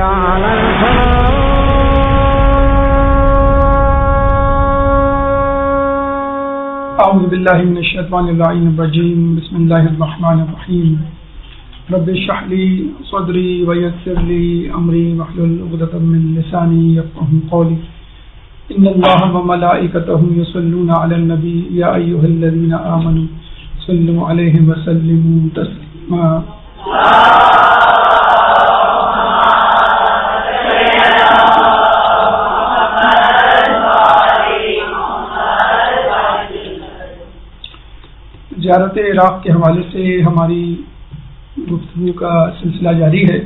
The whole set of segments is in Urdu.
على الفلاح. اعوذ باللہ من الشیطان اللعین الرجیم. بسم اللہ الرحمن الرحیم. رب اشرح لی صدری ویسر لی امری واحلل عقدۃ من لسانی یفقهوا قولی. ان اللہ وملائکتہ یصلون علی النبی یا ایھا الذین آمنوا صلوا علیہ وسلموا تسلیما. زیارت عراق کے حوالے سے ہماری گفتگو کا سلسلہ جاری ہے.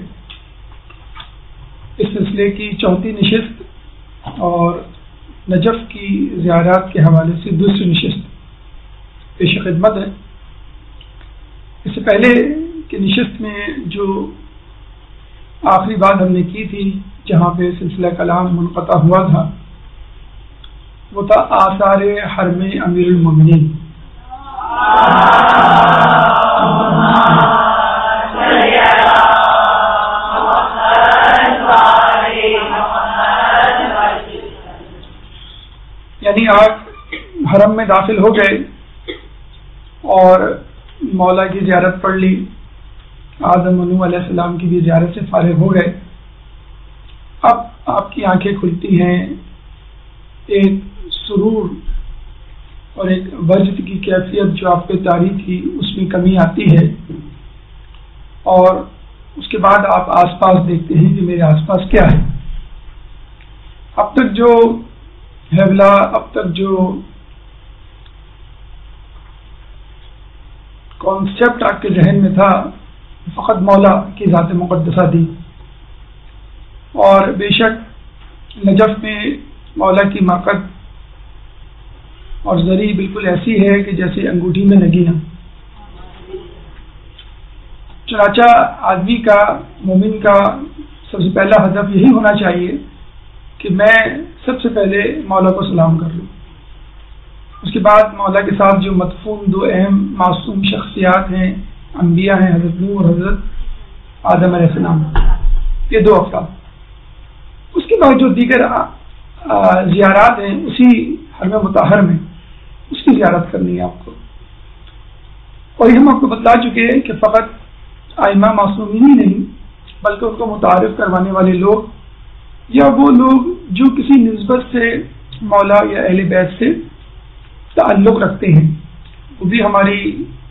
اس سلسلے کی چوتھی نشست اور نجف کی زیارات کے حوالے سے دوسری نشست پیش خدمت ہے. اس سے پہلے کہ نشست میں جو آخری بات ہم نے کی تھی جہاں پہ سلسلہ کلام منقطع ہوا تھا وہ تھا آثار حرم امیر المومنین. یعنی آپ حرم میں داخل ہو گئے اور مولا کی زیارت پڑھ لی, آدم و نوح علیہ السلام کی بھی زیارت سے فارغ ہو گئے. اب آپ کی آنکھیں کھلتی ہیں, ایک سرور اور ایک وجد کی کیفیت جو آپ پہ طاری تھی اس میں کمی آتی ہے, اور اس کے بعد آپ آس پاس دیکھتے ہیں کہ میرے آس پاس کیا ہے. اب تک جو حیبلا, اب تک جو کانسیپٹ آپ کے ذہن میں تھا فقط مولا کی ذات مقدسہ تھی, اور بے شک نجف میں مولا کی ماقت اور زری بالکل ایسی ہے کہ جیسے انگوٹھی میں نگینا. چنانچہ آدمی کا, مومن کا سب سے پہلا ہدف یہی ہونا چاہیے کہ میں سب سے پہلے مولا کو سلام کر لوں. اس کے بعد مولا کے ساتھ جو مدفون دو اہم معصوم شخصیات ہیں, انبیاء ہیں, حضرت نوح اور حضرت آدم علیہ السلام, یہ دو افراد. اس کے بعد جو دیگر زیارات ہیں اسی حرم مطہر میں اس کی زیارت کرنی ہے آپ کو. اور یہ ہم آپ کو بتا چکے ہیں کہ فقط ائمہ معصومین ہی نہیں بلکہ ان کو متعارف کروانے والے لوگ یا وہ لوگ جو کسی نسبت سے مولا یا اہل بیت سے تعلق رکھتے ہیں وہ بھی ہماری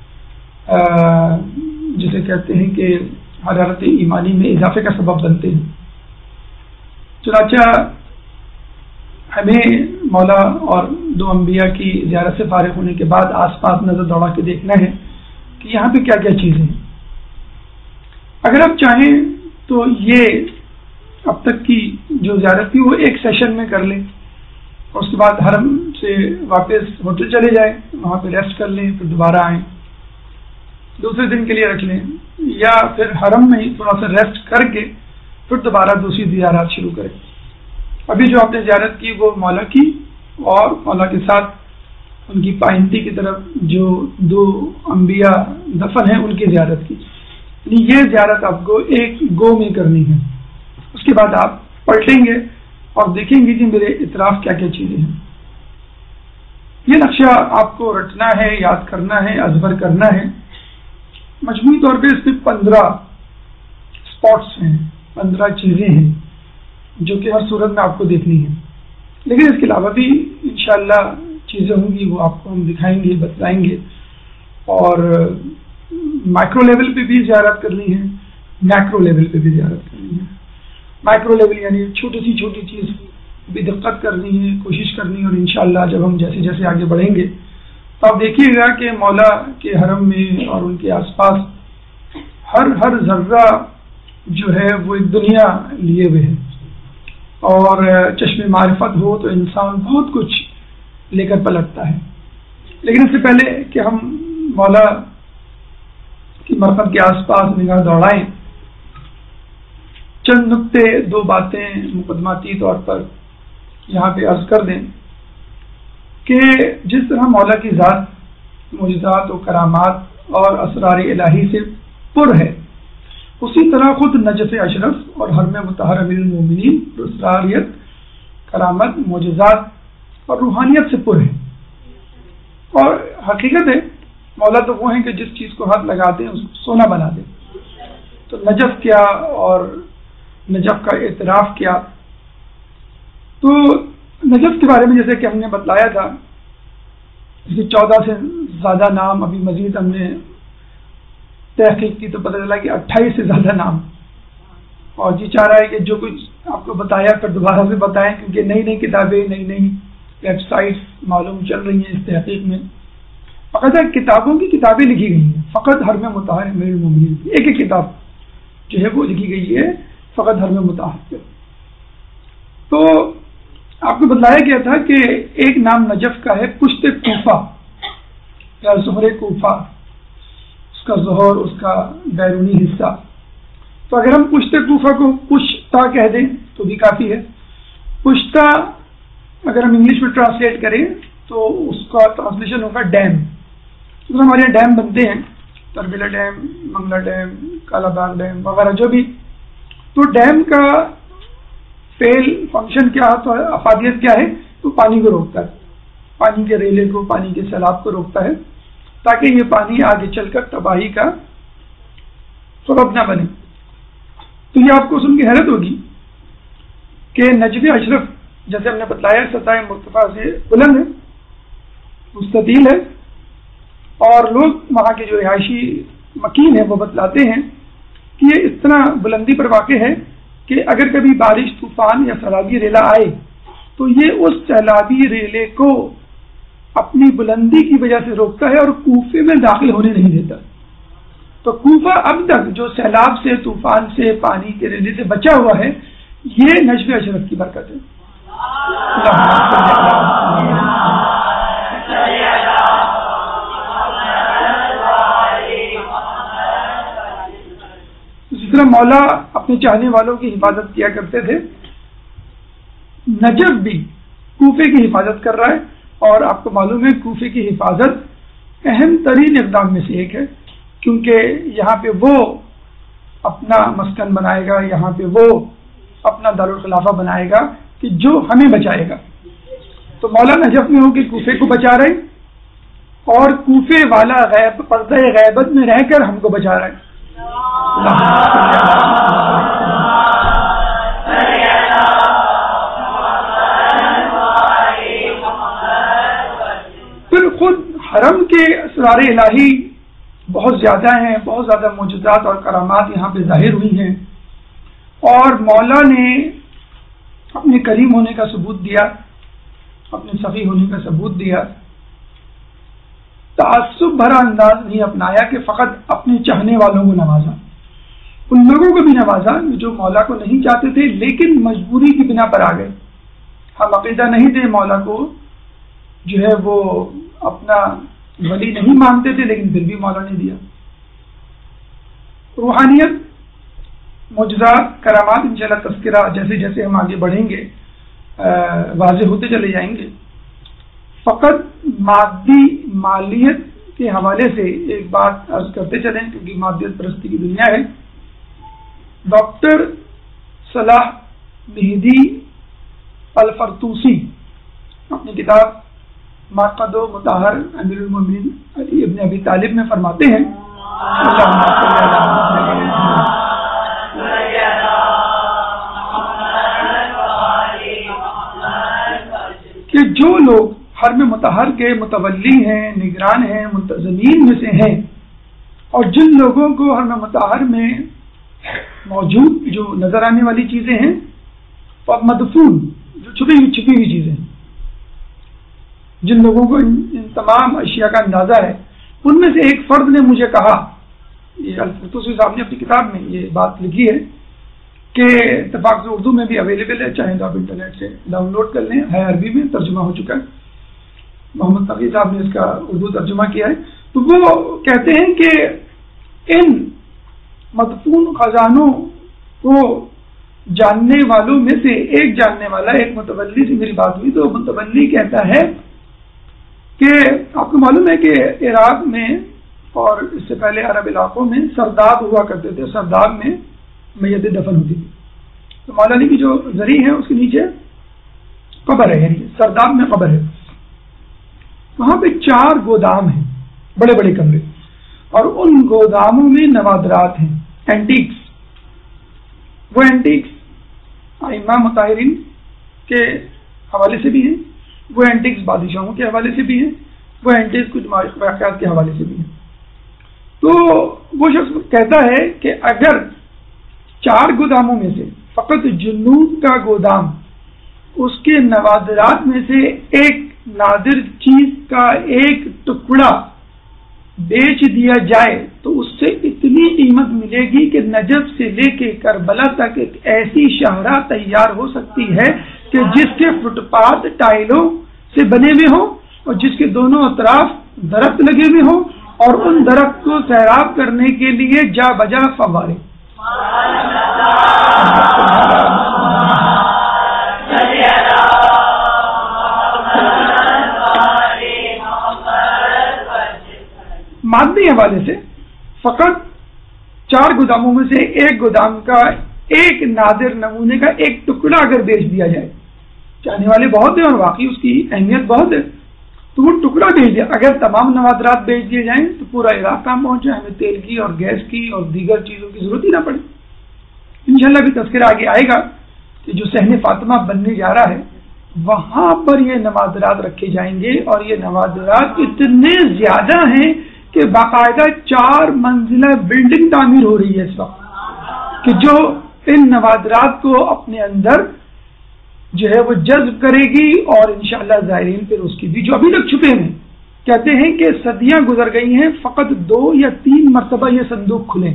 جسے کہتے ہیں کہ حرارت ایمانی میں اضافے کا سبب بنتے ہیں. چنانچہ ہمیں مولا اور دو انبیاء کی زیارت سے فارغ ہونے کے بعد آس پاس نظر دوڑا کے دیکھنا ہے کہ یہاں پہ کیا کیا چیزیں ہیں. اگر آپ چاہیں تو یہ اب تک کی جو زیارت تھی وہ ایک سیشن میں کر لیں, اور اس کے بعد حرم سے واپس ہوٹل چلے جائیں, وہاں پہ ریسٹ کر لیں, پھر دوبارہ آئیں, دوسرے دن کے لیے رکھ لیں, یا پھر حرم میں ہی تھوڑا سا ریسٹ کر کے پھر دوبارہ دوسری زیارات شروع کریں. ابھی جو آپ نے زیارت کی وہ مولا کی اور مولا کے ساتھ ان کی پائنتی کی طرف جو دو انبیاء دفن ہیں ان کی زیارت کی. یہ زیارت آپ کو ایک گو میں کرنی ہے. اس کے بعد آپ پلٹیں گے اور دیکھیں گے کہ میرے اطراف کیا کیا چیزیں ہیں. یہ نقشہ آپ کو رٹنا ہے, یاد کرنا ہے, ازبر کرنا ہے. مجموعی طور پہ اس میں 15 اسپاٹس ہیں, 15 چیزیں ہیں جو کہ ہر صورت میں آپ کو دیکھنی ہے. لیکن اس کے علاوہ بھی انشاءاللہ چیزیں ہوں گی, وہ آپ کو ہم دکھائیں گے, بتلائیں گے. اور مائکرو لیول پہ بھی زیارت کرنی ہے, میکرو لیول پہ بھی زیارت کرنی ہے. مائکرو لیول یعنی چھوٹی سی چھوٹی چیز بھی دقت کرنی ہے, کوشش کرنی ہے. اور انشاءاللہ جب ہم جیسے جیسے آگے بڑھیں گے تو آپ دیکھیے گا کہ مولا کے حرم میں اور ان کے آس پاس ہر ذرہ جو ہے وہ ایک دنیا لیے ہوئے ہے. اور چشم معرفت ہو تو انسان بہت کچھ لے کر پلٹتا ہے. لیکن اس سے پہلے کہ ہم مولا کی مرفت کے آس پاس نگاہ دوڑائیں, چند نقطے, 2 باتیں مقدماتی طور پر یہاں پہ عرض کر دیں کہ جس طرح مولا کی ذات معجزات و کرامات اور اسرار الہی سے پر ہے, اسی طرح خود نجف اشرف اور حرم مطہر امیر المومنین اسراریت، کرامت، معجزات اور روحانیت سے پر ہے. اور حقیقت ہے مولا تو وہ ہیں کہ جس چیز کو ہاتھ لگا دیں اس کو سونا بنا دیں. تو نجف کیا اور نجف کا اعتراف کیا. تو نجف کے بارے میں جیسے کہ ہم نے بتلایا تھا، اس کے 14 سے زیادہ نام، ابھی مزید ہم نے تحقیق کی تو پتہ چلا کہ 28 سے زیادہ نام. اور جی چاہ رہا ہے کہ جو کچھ آپ کو بتایا پھر دوبارہ سے بتائیں، کیونکہ نئی نئی کتابیں، نئی نئی ویب سائٹس معلوم چل رہی ہیں اس تحقیق میں. فقط کتابوں کی کتابیں لکھی گئی ہیں، فقط حرم مطہر امیر المومنین کی ایک ایک کتاب جو ہے وہ لکھی گئی ہے فقط حرم مطہر پہ. تو آپ کو بتلایا گیا تھا کہ ایک نام نجف کا ہے پشت کوفہ یا ظہر کوفہ، اس کا ظہر، اس کا بیرونی حصہ. تو اگر ہم پشت کوفہ کو پشتا کہہ دیں تو بھی کافی ہے. پشتا اگر ہم انگلش میں ٹرانسلیٹ کریں تو اس کا ٹرانسلیشن ہوگا ڈیم. ہمارے یہاں ڈیم بنتے ہیں، Tarbela dam, Mangla dam, Kala Bagh dam وغیرہ جو بھی. تو ڈیم کا فعل فنکشن کیا تو افادیت کیا ہے؟ تو پانی کو روکتا ہے، پانی کے ریلے کو، پانی کے سیلاب کو روکتا ہے تاکہ یہ پانی آگے چل کر تباہی کا سبب نہ بنے. تو یہ آپ کو سن کے حیرت ہوگی کہ نجف اشرف جیسے ہم نے بتلایا سطح مرتفع سے بلند ہے، مستطیل ہے، اور لوگ وہاں کے جو رہائشی مکین ہیں وہ بتلاتے ہیں کہ یہ اس طرح بلندی پر واقع ہے کہ اگر کبھی بارش، طوفان یا سیلابی ریلا آئے تو یہ اس سیلابی ریلے کو اپنی بلندی کی وجہ سے روکتا ہے اور کوفے میں داخل ہونے نہیں دیتا. تو کوفہ اب تک جو سیلاب سے، طوفان سے، پانی کے ریلے سے بچا ہوا ہے، یہ نجف اشرف کی برکت ہے. اسی طرح مولا اپنے چاہنے والوں کی حفاظت کیا کرتے تھے. نجف بھی کوفے کی حفاظت کر رہا ہے، اور آپ کو معلوم ہے کوفے کی حفاظت اہم ترین اقدام میں سے ایک ہے، کیونکہ یہاں پہ وہ اپنا مسکن بنائے گا، یہاں پہ وہ اپنا دارالخلافہ بنائے گا کہ جو ہمیں بچائے گا. تو مولا نجف میں ہو کہ کوفے کو بچا رہے، اور کوفے والا غیب پردہ غیبت میں رہ کر ہم کو بچا رہا ہے. پھر خود حرم کے اسرار الہی بہت زیادہ ہیں، بہت زیادہ معجزات اور کرامات یہاں پہ ظاہر ہوئی ہیں، اور مولا نے اپنے کریم ہونے کا ثبوت دیا، اپنے سخی ہونے کا ثبوت دیا. تعصب بھرا انداز نہیں اپنایا کہ فقط اپنے چاہنے والوں کو نوازا، ان لوگوں کو بھی نوازا جو مولا کو نہیں چاہتے تھے لیکن مجبوری کی بنا پر آ گئے. ہم عقیدہ نہیں تھے مولا کو جو ہے وہ اپنا ولی نہیں مانتے تھے، لیکن پھر بھی مولا نے دیا. روحانیت، معجزات، کرامات انشاءاللہ تذکرہ جیسے جیسے ہم آگے بڑھیں گے واضح ہوتے چلے جائیں گے. فقط مادی مالیت کے حوالے سے ایک بات عرض کرتے چلیں کیونکہ مادیت پرستی کی دنیا ہے. ڈاکٹر صلاح مہدی الفرتوسی اپنی کتاب ماقد و مطہر امیر المومنین علی ابن ابی طالب میں فرماتے ہیں کہ جو لوگ حرم مطہر کے متولی ہیں، نگران ہیں، منتظمین میں سے ہیں، اور جن لوگوں کو حرم مطہر میں موجود جو نظر آنے والی چیزیں ہیں اور مدفون جو چھپی ہوئی چیزیں ہیں، جن لوگوں کو ان تمام اشیاء کا اندازہ ہے، ان میں سے ایک فرد نے مجھے کہا، یہ الفرتوسی صاحب نے اپنی کتاب میں یہ بات لکھی ہے کہ اتفاق سے اردو میں بھی اویلیبل ہے، چاہیں تو آپ انٹرنیٹ سے ڈاؤن لوڈ کر لیں، ہے عربی میں ترجمہ ہو چکا ہے، محمد تقی صاحب نے اس کا اردو ترجمہ کیا ہے. تو وہ کہتے ہیں کہ ان مدفون خزانوں کو جاننے والوں میں سے ایک جاننے والا، ایک متولی سے میری بات ہوئی تو متولی کہتا ہے کہ آپ کو معلوم ہے کہ عراق میں اور اس سے پہلے عرب علاقوں میں سرداب ہوا کرتے تھے، سرداب میں میتیں دفن ہوتی تھی. تو مولا علی کی جو زری ہے اس کے نیچے قبر ہے، یعنی سرداب میں قبر ہے. وہاں پہ 4 گودام ہیں، بڑے بڑے کمرے، اور ان گوداموں میں نوادرات ہیں، اینٹیکس. وہ اینٹیکس ائمہ مطہرین کے حوالے سے بھی ہیں، وہ اینٹیکس بادشاہوں کے حوالے سے بھی ہیں، وہ اینٹیکس کچھ واقعات کے حوالے سے بھی ہیں. تو وہ شخص کہتا ہے کہ اگر 4 گوداموں میں سے فقط جنوب کا گودام اس کے نوادرات میں سے ایک نادر چیز کا ایک ٹکڑا بیچ دیا جائے تو اس سے اتنی قیمت ملے گی کہ نجف سے لے کے کربلا تک ایک ایسی شاہراہ تیار ہو سکتی ہے کہ جس کے فٹ پاتھ ٹائلوں سے بنے ہوئے ہوں اور جس کے دونوں اطراف درخت لگے ہوئے ہوں اور ان درخت کو سیراب کرنے کے لیے جا بجا فوارے. مادی حوالے سے فقط 4 گوداموں میں سے ایک گودام کا ایک نادر نمونے کا ایک ٹکڑا اگر بیچ دیا جائے، چاہنے والے بہت ہیں اور واقعی اس کی اہمیت بہت ہے، تو وہ ٹکڑا بیچ دیا. اگر تمام نوادرات بیچ دیے جائیں تو پورا عراق کام پہنچے، ہمیں تیل کی اور گیس کی اور دیگر چیزوں کی ضرورت ہی نہ پڑے. انشاءاللہ بھی تذکرہ آگے آئے گا کہ جو صحن فاطمہ بننے جا رہا ہے وہاں پر یہ نوادرات رکھے جائیں گے، اور یہ نوادرات اتنے زیادہ ہیں کہ باقاعدہ 4 منزلہ بلڈنگ تعمیر ہو رہی ہے اس وقت، کہ جو ان نوادرات کو اپنے اندر جو ہے وہ جذب کرے گی. اور انشاءاللہ زائرین پھر اس کی بھی جو ابھی تک چھپے ہیں، کہتے ہیں کہ صدیاں گزر گئی ہیں، فقط 2 یا 3 مرتبہ یہ صندوق کھلے،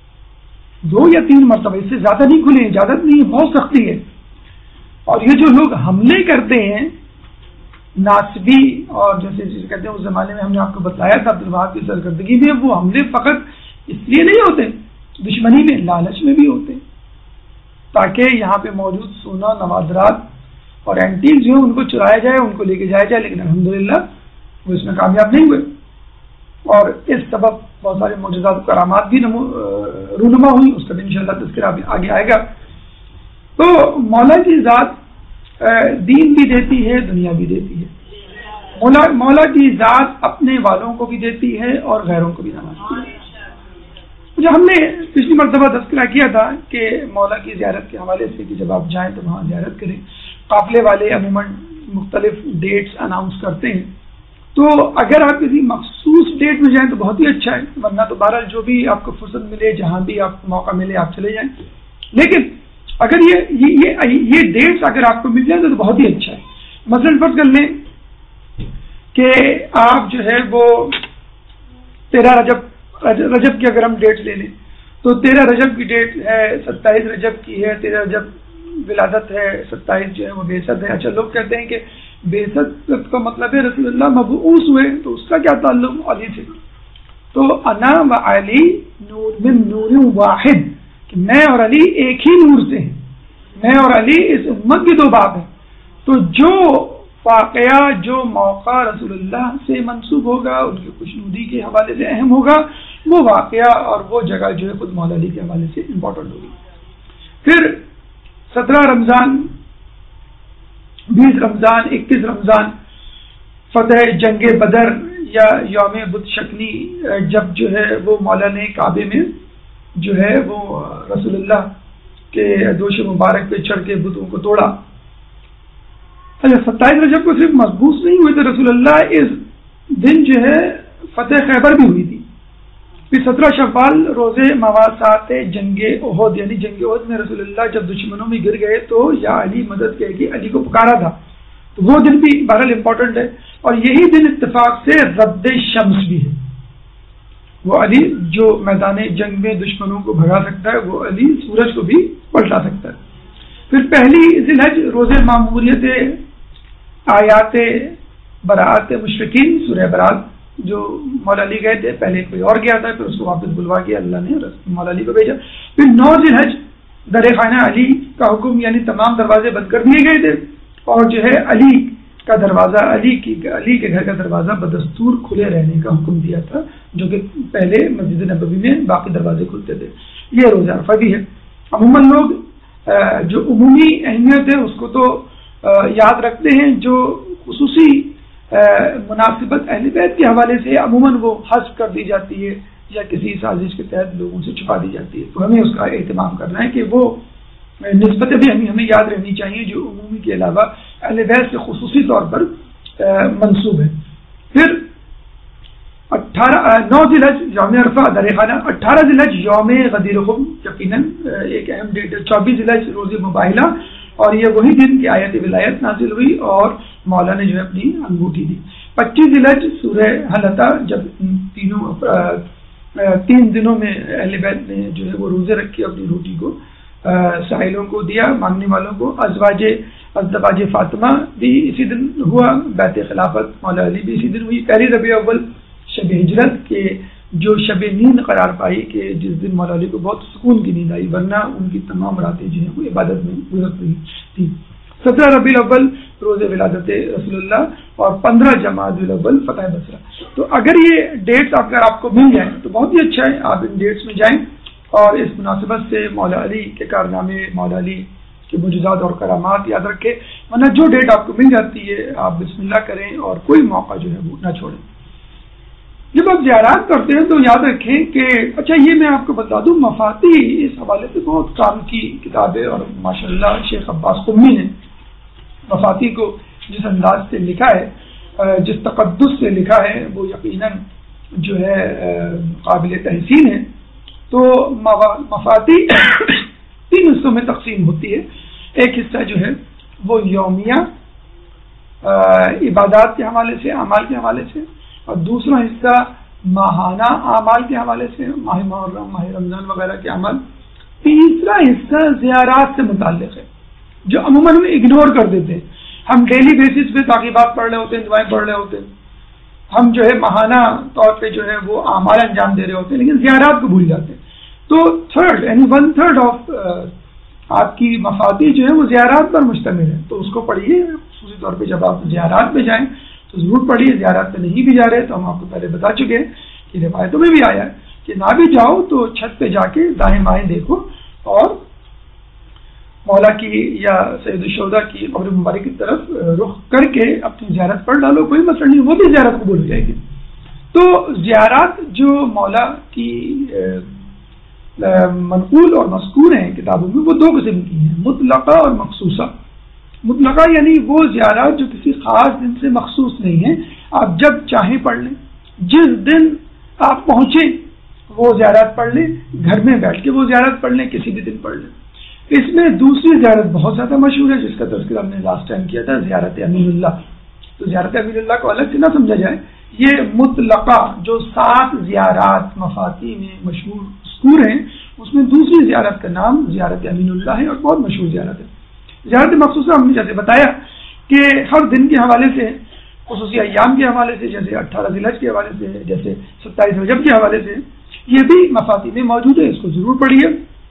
2 یا 3 مرتبہ، اس سے زیادہ نہیں کھلے، اجازت نہیں ہے، بہت سختی ہے. اور یہ جو لوگ حملے کرتے ہیں ناسبی، اور جیسے کہتے ہیں اس زمانے میں ہم نے آپ کو بتایا تھا عبدالوہاب کی سرکردگی میں، وہ حملے فقط اس لیے نہیں ہوتے، دشمنی میں، لالچ میں بھی ہوتے ہیں، تاکہ یہاں پہ موجود سونا، نوادرات اور اینٹیک جو ہیں ان کو چرایا جائے، ان کو لے کے جایا جائے. لیکن الحمدللہ وہ اس میں کامیاب نہیں ہوئے، اور اس سبب بہت سارے معجزات کرامات بھی رونما ہوئی. اس کا بھی انشاءاللہ تذکرہ آگے آئے گا. تو مولا کی ذات دین بھی دیتی ہے، دنیا بھی دیتی ہے. مولا کی ذات اپنے والوں کو بھی دیتی ہے اور غیروں کو بھی نوازتی ہے. جو ہم نے پچھلی مرتبہ تذکرہ کیا تھا کہ مولا کی زیارت کے حوالے سے کہ جب آپ جائیں تو وہاں زیارت کریں. قافلے والے عموماً مختلف ڈیٹس اناؤنس کرتے ہیں، تو اگر آپ کسی مخصوص ڈیٹ میں جائیں تو بہت ہی اچھا ہے، ورنہ تو بہرحال جو بھی آپ کو فرصت ملے، جہاں بھی آپ کو موقع ملے آپ چلے جائیں. لیکن اگر یہ ڈیٹس اگر آپ کو مل جائیں تو بہت ہی اچھا ہے. مثلاً فرض کر لیں کہ آپ جو ہے وہ 13 رجب کی اگر ہم ڈیٹ لے لیں تو 13 رجب کی ڈیٹ ہے، 27 رجب کی ہے، 13 رجب ولادت ہے، 27 جو ہے وہ بعثت ہے. اچھا، لوگ کہتے ہیں کہ بعثت کا مطلب ہے رسول اللہ مبعوث ہوئے، تو اس کا کیا تعلق علی سے؟ تو انا و علی نور من نور واحد، کہ میں اور علی ایک ہی نور سے ہیں، میں اور علی اس امت کے 2 باپ ہیں. تو جو واقعہ، جو موقع رسول اللہ سے منسوب ہوگا، ان کی خوشنودی کے حوالے سے اہم ہوگا، وہ واقعہ اور وہ جگہ جو ہے خود مولا علی کے حوالے سے امپورٹنٹ ہوگی. پھر 17 رمضان، 20 رمضان، 21 رمضان، فتح جنگ بدر یا یوم بدھ شکنی، جب جو ہے وہ مولا نے کعبے میں جو ہے وہ رسول اللہ کے دوش مبارک پہ چڑھ کے بتوں کو توڑا. اچھا، 27 رجب کو صرف مضبوط نہیں ہوئے تھے رسول اللہ، اس دن جو ہے فتح خیبر بھی ہوئی تھی. پھر 17 شوال روزے مواسات جنگ احد، یعنی جنگ احد میں رسول اللہ جب دشمنوں میں گر گئے تو یا علی مدد کہہ کے علی کو پکارا تھا، تو وہ دن بھی بہرحال امپورٹنٹ ہے. اور یہی دن اتفاق سے رد شمس بھی ہے، وہ علی جو میدان جنگ میں دشمنوں کو بھگا سکتا ہے، وہ علی سورج کو بھی پلٹا سکتا ہے. پھر پہلی ذی الحج روزے معمولیت آیات براءت مشرکین، سورہ برات جو مولا علی گئے تھے، پہلے کوئی اور گیا تھا، پھر اس کو واپس بلوا کے اللہ نے مولا علی کو بھیجا. پھر 9 ذی الحج در خانہ علی کا حکم، یعنی تمام دروازے بند کر دیے گئے تھے، اور جو ہے علی کا دروازہ، علی کے گھر کا دروازہ بدستور کھلے رہنے کا حکم دیا تھا جو کہ پہلے مسجد نبوی میں باقی دروازے کھلتے تھے. یہ روزہ عرفہ بھی ہے. عموماً لوگ جو عمومی اہمیت ہے اس کو تو یاد رکھتے ہیں، جو خصوصی مناسبت اہل بیت کے حوالے سے عموماً وہ حذف کر دی جاتی ہے یا کسی سازش کے تحت لوگوں سے چھپا دی جاتی ہے. تو ہمیں اس کا اہتمام کرنا ہے کہ وہ نسبتیں بھی ہمیں یاد رہنی چاہیے جو عمومی کے علاوہ اہل بیت سے خصوصی طور پر منسوب ہے. پھر 9 ذی الحج یوم عرفہ در خانہ، 18 ذی الحج یوم غدیر خم، یقیناً ایک اہم ڈیٹ ہے. 24 ذی الحج روز مباہلہ، اور یہ وہی دن کہ آیت ولایت نازل ہوئی اور مولا نے جو ہے اپنی انگوٹھی دی. 25 ذی الحج سورہ حلطہ، جب تین دنوں میں اہل بیت نے جو ہے وہ روزے رکھے، اپنی روٹی کو سائلوں کو دیا، مانگنے والوں کو. ازواج فاطمہ بھی اسی دن ہوا، بیت خلافت مولا علی بھی اسی دن ہوئی. پہلی ربیع اول شب ہجرت کے جو شب نیند قرار پائی کہ جس دن مولا علی کو بہت سکون کی نیند آئی، ورنہ ان کی تمام راتیں جو ہیں وہ عبادت میں گزر رہی تھی. 17 ربیع الاول روز ولادت رسول اللہ، اور 15 جمادی الاول فتح بصرہ. تو اگر یہ ڈیٹس اگر آپ کو مل جائیں تو بہت ہی اچھا ہے، آپ ان ڈیٹس میں جائیں اور اس مناسبت سے مولا علی کے کارنامے، مولا علی کے معجزات اور کرامات یاد رکھیں. ورنہ جو ڈیٹ آپ کو مل جاتی ہے آپ بسم اللہ کریں اور کوئی موقع جو ہے وہ نہ چھوڑیں. جب آپ زیارات کرتے ہیں تو یاد رکھیں کہ اچھا یہ میں آپ کو بتا دوں، مفاتی اس حوالے سے بہت کام کی کتاب ہے، اور ماشاءاللہ شیخ عباس قمی نے مفاتی کو جس انداز سے لکھا ہے، جس تقدس سے لکھا ہے، وہ یقیناً جو ہے قابل تحسین ہے. تو مفاتی 3 حصوں میں تقسیم ہوتی ہے. ایک حصہ جو ہے وہ یومیہ عبادات کے حوالے سے، اعمال کے حوالے سے، اور دوسرا حصہ ماہانہ اعمال کے حوالے سے، ماہ محرم، ماہ رمضان وغیرہ کے اعمال. تیسرا حصہ زیارات سے متعلق ہے جو عموماً ہم اگنور کر دیتے ہیں. ہم ڈیلی بیسس پہ تعقیبات پڑھ رہے ہوتے ہیں، دعائیں پڑھ رہے ہوتے ہیں، ہم جو ہے ماہانہ طور پہ جو ہے وہ اعمال انجام دے رہے ہوتے ہیں، لیکن زیارات کو بھول جاتے ہیں. تو 1/3 آف آپ کی مفادی جو ہے وہ زیارات پر مشتمل ہے. تو اس کو پڑھیے خصوصی طور پہ جب آپ زیارات پہ جائیں تو ضرور پڑھیے. زیارات پہ نہیں بھی جا رہے تو ہم آپ کو پہلے بتا چکے ہیں کہ روایتوں میں بھی آیا ہے کہ نہ بھی جاؤ تو چھت پہ جا کے دائیں بائیں دیکھو اور مولا کی یا سید الشہداء کی قبر مبارک کی طرف رخ کر کے اپنی زیارت پڑھ ڈالو، کوئی مسئلہ نہیں، وہ بھی زیارت قبول ہو جائے گی. تو زیارات جو مولا کی منقول اور مذکور ہیں کتابوں میں وہ 2 قسم کی ہیں، مطلقہ اور مخصوصہ. مطلقہ یعنی وہ زیارات جو کسی خاص دن سے مخصوص نہیں ہیں، آپ جب چاہیں پڑھ لیں، جس دن آپ پہنچیں وہ زیارت پڑھ لیں، گھر میں بیٹھ کے وہ زیارت پڑھ لیں، کسی بھی دن پڑھ لیں. اس میں دوسری زیارت بہت زیادہ مشہور ہے جس کا تذکرہ ہم نے لاسٹ ٹائم کیا تھا، زیارت امین اللہ. تو زیارت امین اللہ کو الگ سے نہ سمجھا جائے، یہ مطلقہ جو 7 زیارات مفاتی میں مشہور مذکور ہیں اس میں دوسری زیارت کا نام زیارت امین اللہ ہے اور بہت مشہور زیارت ہے. زیارت مخصوصہ ہم نے جیسے بتایا کہ ہر دن کے حوالے سے، خصوصی ایام کے حوالے سے، جیسے 18 ذی الحج کے حوالے سے، جیسے 27 رجب کے حوالے سے، یہ بھی مفاتی میں موجود ہے. اس کو ضرور پڑھیے.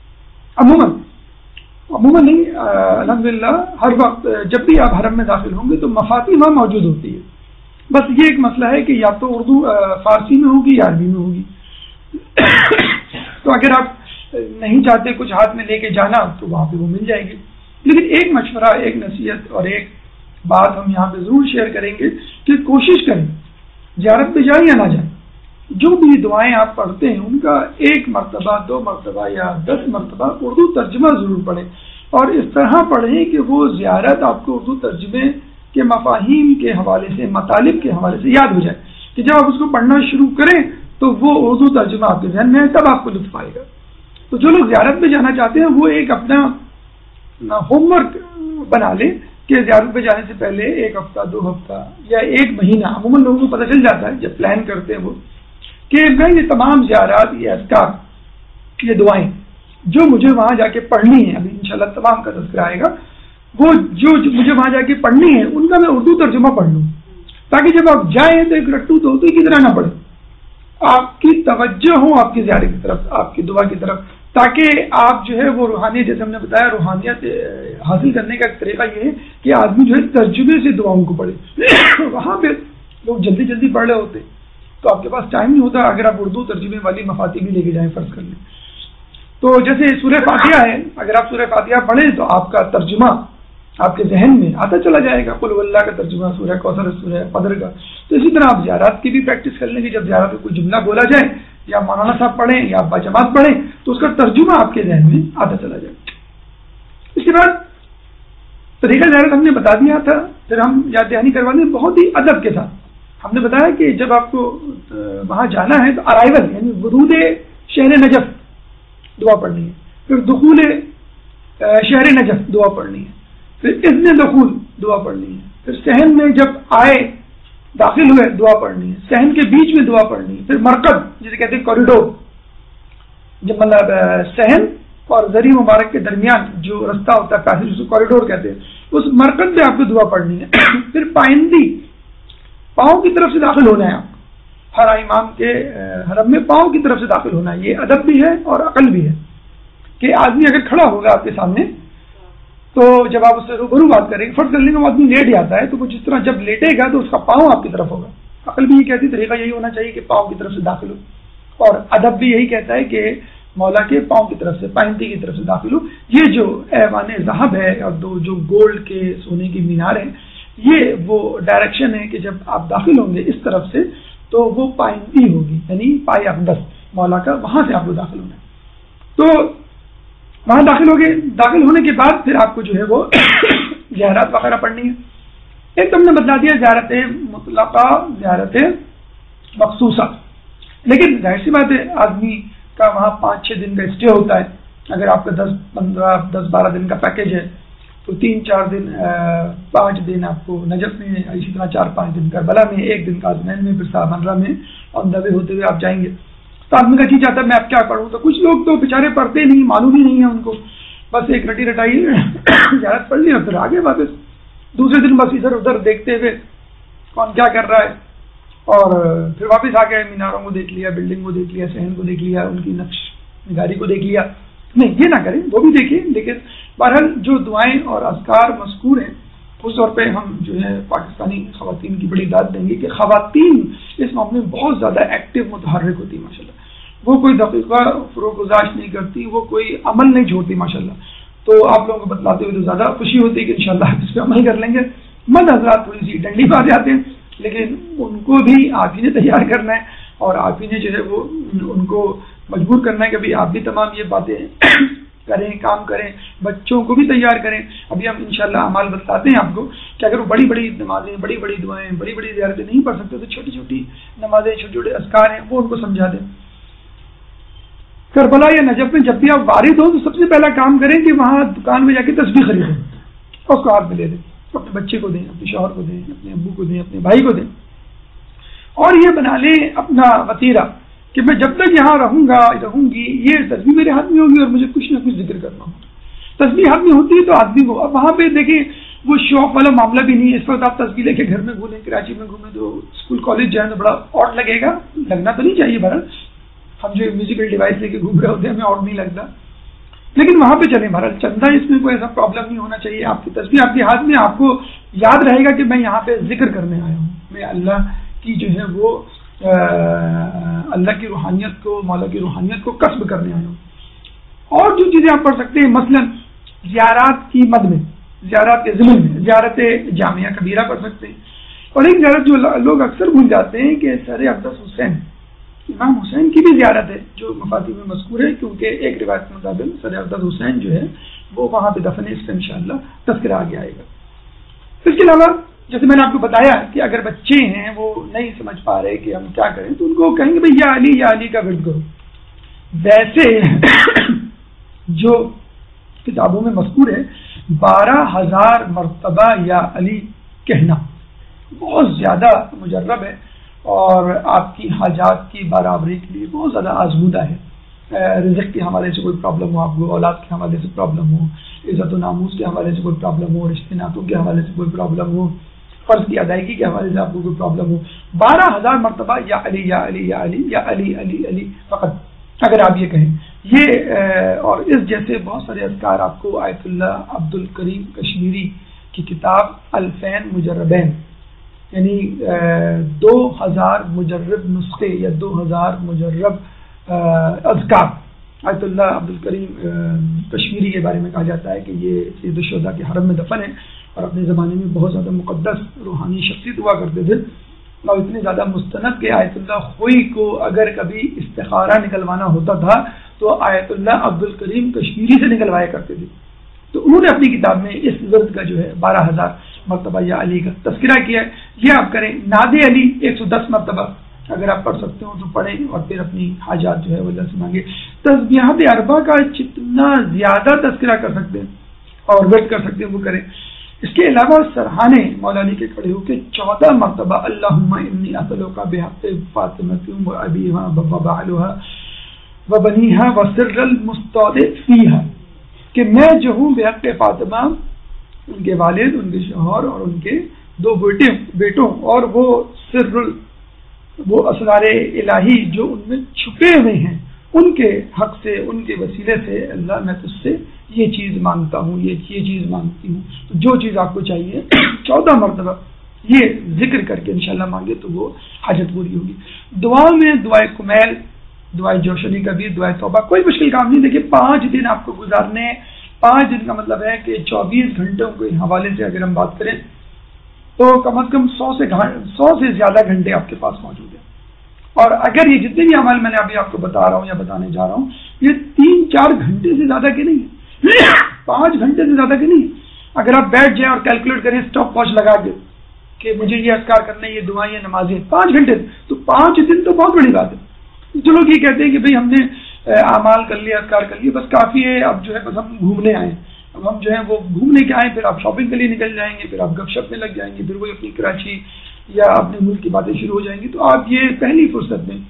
عموماً نہیں، الحمدللہ ہر وقت جب بھی آپ حرم میں داخل ہوں گے تو مفاتی وہاں موجود ہوتی ہے. بس یہ ایک مسئلہ ہے کہ یا تو اردو فارسی میں ہوگی یا عربی میں ہوگی. تو اگر آپ نہیں چاہتے کچھ ہاتھ میں لے کے جانا تو وہاں پہ وہ مل جائے گی. لیکن ایک مشورہ، ایک نصیحت اور ایک بات ہم یہاں پہ ضرور شیئر کریں گے کہ کوشش کریں زیارت پہ جائیں یا نہ جائیں، جو بھی دعائیں آپ پڑھتے ہیں ان کا 1 مرتبہ 2 مرتبہ یا 10 مرتبہ اردو ترجمہ ضرور پڑھیں، اور اس طرح پڑھیں کہ وہ زیارت آپ کو اردو ترجمے کے مفاہیم کے حوالے سے، مطالب کے حوالے سے یاد ہو جائے کہ جب آپ اس کو پڑھنا شروع کریں تو وہ اردو ترجمہ آپ کے ذہن میں ہے، تب آپ کو لطف آئے گا. تو جو لوگ زیارت پہ جانا چاہتے ہیں وہ ایک اپنا ہوم ورک بنا لیں کہ زیارت پہ جانے سے پہلے 1 ہفتہ 2 ہفتہ یا 1 مہینہ، عموماً لوگوں کو پتہ چل جاتا ہے جب پلان کرتے ہیں وہ کہ میں یہ تمام زیارات، یہ اذکار، یہ دعائیں جو مجھے وہاں جا کے پڑھنی ہیں، ابھی انشاءاللہ تمام کا تذکرہ آئے گا، وہ جو مجھے وہاں جا کے پڑھنی ہے ان کا میں اردو ترجمہ پڑھ لوں، تاکہ جب آپ جائیں تو ایک رٹو توتی کی طرح نہ پڑھیں، آپ کی توجہ ہو آپ کی زیارت کی طرف، آپ کی دعا کی طرف، تاکہ آپ جو ہے وہ روحانیت، جیسے ہم نے بتایا روحانیت حاصل کرنے کا ایک طریقہ یہ ہے کہ آدمی جو ہے ترجمے سے دعاؤں کو پڑھے. وہاں پہ لوگ جلدی جلدی پڑھ رہے ہوتے تو آپ کے پاس ٹائم نہیں ہوتا اگر آپ اردو ترجمے والی مفاتی بھی لے کے جائیں فرض کر لیں. تو جیسے سورہ فاتحہ ہے، اگر آپ سورہ فاتحہ پڑھیں تو آپ کا ترجمہ آپ کے ذہن میں آتا چلا جائے گا. قل واللہ کا ترجمہ سورہ کوثر، سورہ قدر کا. تو اسی طرح آپ زیارات کی بھی پریکٹس کر لیں گے. جب زیارات میں کوئی جملہ بولا جائے یا مولانا صاحب پڑھیں یا باجماعت پڑھیں تو اس کا ترجمہ آپ کے ذہن میں آتا چلا جائے. اس کے بعد طریقہ زیارت ہم نے بتا دیا تھا. پھر ہم یاد دہانی کروانے بہت ہی ادب کے ساتھ ہم نے بتایا کہ جب آپ کو وہاں جانا ہے تو ارائیول یعنی ورود شہر نجف دعا پڑھنی ہے، پھر دخول شہر نجف دعا پڑھنی ہے، پھر اذن دخول دعا پڑھنی ہے، پھر صحن میں جب آئے داخل ہوئے دعا پڑھنی ہے، صحن کے بیچ میں دعا پڑھنی ہے، پھر مرکز جسے کہتے ہیں کوریڈور، جب مطلب صحن اور زری مبارک کے درمیان جو رستہ ہوتا ہے کافی اس کو کوریڈور کہتے ہیں، اس مرکز میں آپ کو دعا پڑھنی ہے. پھر پائندی پاؤں کی طرف سے داخل ہونا ہے. آپ ہر امام کے حرم میں پاؤں کی طرف سے داخل ہونا ہے. یہ ادب بھی ہے اور عقل بھی ہے کہ آدمی اگر کھڑا ہوگا آپ کے سامنے تو جب آپ اس سے روبرو بات کریں گے، فرض کر لیں گے وہ آدمی لیٹ جاتا ہے تو وہ جس طرح جب لیٹے گا تو اس کا پاؤں آپ کی طرف ہوگا. عقل بھی یہ کہتی طریقہ یہی ہونا چاہیے کہ پاؤں کی طرف سے داخل ہو، اور ادب بھی یہی کہتا ہے کہ مولا کے پاؤں کی طرف سے پائنتی کی طرف سے داخل ہو. یہ جو ایوان ذہب ہے اور دو جو گولڈ کے سونے کی مینار ہیں، یہ وہ ڈائریکشن ہے کہ جب آپ داخل ہوں گے اس طرف سے تو وہ پائنتی ہوگی، یعنی پائے اقدس مولا کا، وہاں سے آپ کو داخل ہونا ہے. تو وہاں داخل ہوگے. داخل ہونے کے بعد پھر آپ کو جو ہے وہ زیارات وغیرہ پڑھنی ہے. ایک تو ہم نے بتلا دیا زیارت مطلقہ، زیارت مخصوصہ. لیکن ظاہر سی بات ہے آدمی کا وہاں 5-6 دن کا اسٹے ہوتا ہے. اگر آپ کا 10-12 دن کا پیکج ہے تو 3-4 دن 5 دن آپ کو نجف میں، اسی طرح 4-5 دن کربلا میں، 1 دن کازمین میں، پھر سامرہ میں آن دا وے ہوتے ہوئے آپ جائیں گے. تو آدمی کا جی چاہتا ہے میں اب کیا پڑھوں. تو کچھ لوگ تو بیچارے پڑھتے نہیں، معلوم ہی نہیں ہے ان کو، بس ایک رٹی رٹائی زیارت پڑھ لی اور پھر آگے واپس. دوسرے دن بس ادھر ادھر دیکھتے ہوئے کون کیا کر رہا ہے، اور پھر واپس آ کے میناروں کو دیکھ لیا، بلڈنگ کو دیکھ لیا، صحن کو دیکھ لیا، ان کی نقش نگاری کو دیکھ لیا. نہیں، یہ نہ کریں، وہ بھی دیکھیں. لیکن بہرحال جو دعائیں اور اذکار مذکور ہیں اس طور پہ ہم جو ہے پاکستانی خواتین کی بڑی داد دیں گے کہ خواتین اس معاملے میں بہت زیادہ ایکٹیو متحرک ہوتی ماشاء اللہ. وہ کوئی دقیقہ فروغ گزاشت نہیں کرتی، وہ کوئی عمل نہیں چھوڑتی ماشاء اللہ. تو آپ لوگوں کو بتلاتے ہوئے تو زیادہ خوشی ہوتی ہے کہ انشاءاللہ اس پہ عمل کر لیں گے. مرد حضرات تھوڑی سی ڈنڈی پا جاتے ہیں، لیکن ان کو بھی آپ ہی نے تیار کرنا ہے اور آپ ہی نے جو ہے وہ ان کو مجبور کرنا ہے کہ بھائی آپ بھی تمام یہ باتیں کریں، کام کریں، بچوں کو بھی تیار کریں. ابھی ہم انشاءاللہ اعمال بتاتے ہیں آپ کو کہ اگر وہ بڑی بڑی نمازیں، بڑی بڑی دعائیں، بڑی بڑی زیارتیں نہیں پڑھ سکتے تو چھوٹی چھوٹی نمازیں، چھوٹے چھوٹے اذکار ہیں وہ ان کو سمجھا دیں. کربلا یا نجف میں جب بھی آپ وارد ہوں تو سب سے پہلا کام کریں کہ وہاں دکان میں جا کے تسبیح خریدیں، اس کو ہاتھ میں لے دیں، اپنے بچے کو دیں، اپنے شوہر کو دیں، اپنے ابو کو دیں، اپنے بھائی کو دیں، اور یہ بنا لیں اپنا وتیرہ کہ میں جب تک یہاں رہوں گی یہ تسبیح میرے ہاتھ میں ہوگی اور مجھے کچھ نہ کچھ ذکر کرنا ہوگا. تسبیح ہاتھ میں ہوتی ہے تو آدمی کو اب وہاں پہ دیکھیں وہ شوق والا معاملہ بھی نہیں ہے. اس وقت آپ تسبیح لے کے گھر میں گھومیں، کراچی میں گھومیں تو اسکول کالج جائیں تو بڑا آڈ لگے گا. لگنا تو نہیں چاہیے، بہرحال ہم جو میوزیکل ڈیوائس لے کے گھوم رہے ہوتے ہیں ہمیں آڈ نہیں لگتا، لیکن وہاں پہ چلیں بہرحال چندہ، اس میں کوئی ایسا پرابلم نہیں ہونا چاہیے. آپ کی تسبیح آپ کے ہاتھ میں، آپ کو یاد رہے گا کہ میں یہاں پہ ذکر کرنے آیا ہوں، میں اللہ کی جو ہے وہ اللہ کی روحانیت کو، مولا کی روحانیت کو کسب کرنے آیا ہوں. اور جو چیزیں آپ پڑھ سکتے ہیں مثلا زیارات کی مد میں، زیارات کے ضمن میں زیارت جامعہ کبیرہ پڑھ سکتے ہیں. اور ایک زیارت جو لوگ اکثر بھول جاتے ہیں کہ سر اقدس حسین، امام حسین کی بھی زیارت ہے جو مفاتی میں مذکور ہے، کیونکہ ایک روایت کے مطابق سر اقدس حسین جو ہے وہ وہاں پہ دفن ہے. اس کا انشاءاللہ تذکرہ آگے آئے گا. اس کے علاوہ جیسے میں نے آپ کو بتایا کہ اگر بچے ہیں وہ نہیں سمجھ پا رہے کہ ہم کیا کریں تو ان کو کہیں گے بھائی یا علی کا ورد کرو. ویسے جو کتابوں میں مذکور ہے 12,000 مرتبہ یا علی کہنا بہت زیادہ مجرب ہے اور آپ کی حاجات کی برابری کے لیے بہت زیادہ آزمودہ ہے. رزق کے حوالے سے کوئی پرابلم ہو، آپ کو اولاد کے حوالے سے پرابلم ہو، عزت و ناموس کے حوالے سے کوئی پرابلم ہو، رشتے ناتوں کے حوالے سے کوئی پرابلم ہو، فرض کی ادائیگی کے حوالے سے آپ کو کوئی پرابلم ہو، 12,000 مرتبہ یا علی یا علی یا علی یا علی علی علی فقط اگر آپ یہ کہیں یہ. اور اس جیسے بہت سارے اذکار آپ کو آیت اللہ عبد الکریم کشمیری کی کتاب الفین مجربین یعنی 2000 مجرب نسخے یا 2000 مجرب اذکار. آیت اللہ عبدالکریم کشمیری کے بارے میں کہا جاتا ہے کہ یہ سید الشہداء کے حرم میں دفن ہے اور اپنے زمانے میں بہت زیادہ مقدس روحانی شخصیت ہوا کرتے تھے اور اتنے زیادہ مستند کہ آیت اللہ خوئی کو اگر کبھی استخارہ نکلوانا ہوتا تھا تو آیت اللہ عبدالکریم کشمیری سے نکلوایا کرتے تھے. تو انہوں نے اپنی کتاب میں اس ورد کا جو ہے 12,000 مرتبہ یا علی کا تذکرہ کیا ہے. یہ آپ کریں. ناد علی 110 مرتبہ اگر آپ پڑھ سکتے ہو تو پڑھیں اور پھر اپنی حاجات جو ہے وہ اللہ سے مانگے. تسبیحات اربع کا جتنا زیادہ تذکرہ کر سکتے ہیں اور ورد کر سکتے ہیں وہ کریں. اس کے علاوہ سرحانے مولا علی کے کھڑے ہو کے 14 مرتبہ اللہم انی اسألک بحق فاطمۃ و ابیہا و بعلھا و بنیہا و سر المستودع فیہا، کہ میں جو ہوں بحق فاطمہ، ان کے والد، ان کے شوہر اور ان کے 2 بیٹوں اور وہ اسرار الہی جو ان میں چھپے ہوئے ہیں ان کے حق سے، ان کے وسیلے سے اللہ میں تجھ سے یہ چیز مانگتا ہوں، یہ چیز مانگتی ہوں. تو جو چیز آپ کو چاہیے 14 مرتبہ یہ ذکر کر کے انشاءاللہ مانگے تو وہ حاجت پوری ہوگی. دعا میں دعائے کمیل، دعائے جوشنی کبیر، دعائے توبہ، کوئی مشکل کام نہیں. دیکھیے 5 دن آپ کو گزارنے ہیں. 5 دن کا مطلب ہے کہ 24 گھنٹوں کے حوالے سے اگر ہم بات کریں تو کم از کم 100 سے زیادہ گھنٹے آپ کے پاس موجود ہیں. اور اگر یہ جتنے بھی اعمال میں نے ابھی آپ کو بتا رہا ہوں یا بتانے جا رہا ہوں یہ 3-4 گھنٹے سے زیادہ کے نہیں ہے، 5 گھنٹے سے زیادہ کے نہیں. اگر آپ بیٹھ جائیں اور کیلکولیٹ کریں اسٹاپ واچ لگا کے کہ مجھے یہ اذکار کرنا ہے، یہ دعائیں، یہ نمازیں، 5 گھنٹے تو 5 دن تو بہت بڑی بات ہے. جو لوگ یہ کہتے ہیں کہ بھئی ہم نے اعمال کر لیا، اذکار کر لیے، بس کافی ہے، اب جو ہے بس ہم گھومنے آئے، اب ہم جو ہے وہ گھومنے کے آئے، پھر آپ شاپنگ کے لیے نکل جائیں گے، پھر آپ گپ شپ میں لگ جائیں گے، پھر وہی اپنی کراچی یا اپنے ملک کی باتیں شروع ہو جائیں گی. تو آپ یہ پہلی فرصت میں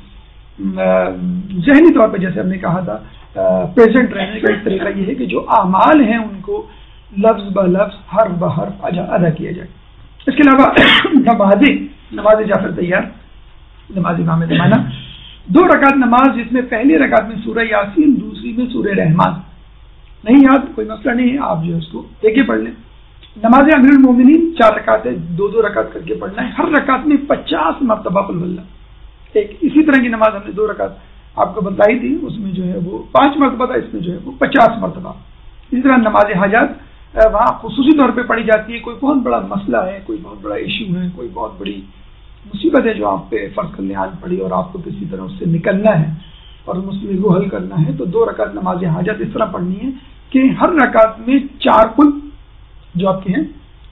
ذہنی طور پہ جیسے ہم نے کہا تھا پریزنٹ رہنے کا ایک طریقہ یہ ہے کہ جو اعمال ہیں ان کو لفظ بہ لفظ، حرف بہ حرف ادا کیا جائے. اس کے علاوہ نماز جعفر تیار، نماز امام زمانہ، 2 رکعت نماز جس میں پہلی رکعت میں سورہ یاسین، دوسری میں سورہ رحمان. نہیں یاد کوئی مسئلہ نہیں ہے، آپ جو ہے اس کو دیکھ کے پڑھ لیں. نماز امیر المومنین 4 رکعت ہے، 2 رکعت کر کے پڑھنا ہے. ہر رکعت میں 50 مرتبہ قل اللہ. ایک اسی طرح کی نماز ہم نے 2 رکعت آپ کو بتائی تھی، اس میں جو ہے وہ 5 مرتبہ تھا، اس میں جو ہے وہ 50 مرتبہ. اسی طرح نماز حاجات وہاں خصوصی طور پہ پڑھی جاتی ہے. کوئی بہت بڑا مسئلہ ہے، کوئی بہت بڑا ایشو ہے، کوئی بہت بڑی مصیبت ہے جو آپ پہ فرض کرنے آن پڑی اور آپ کو کسی طرح اس سے نکلنا ہے اور مسئلے کو حل کرنا ہے، تو 2 رکعت نماز حاجت اس طرح پڑھنی ہے کہ ہر رکعت میں 4 قل جو آپ کے ہیں،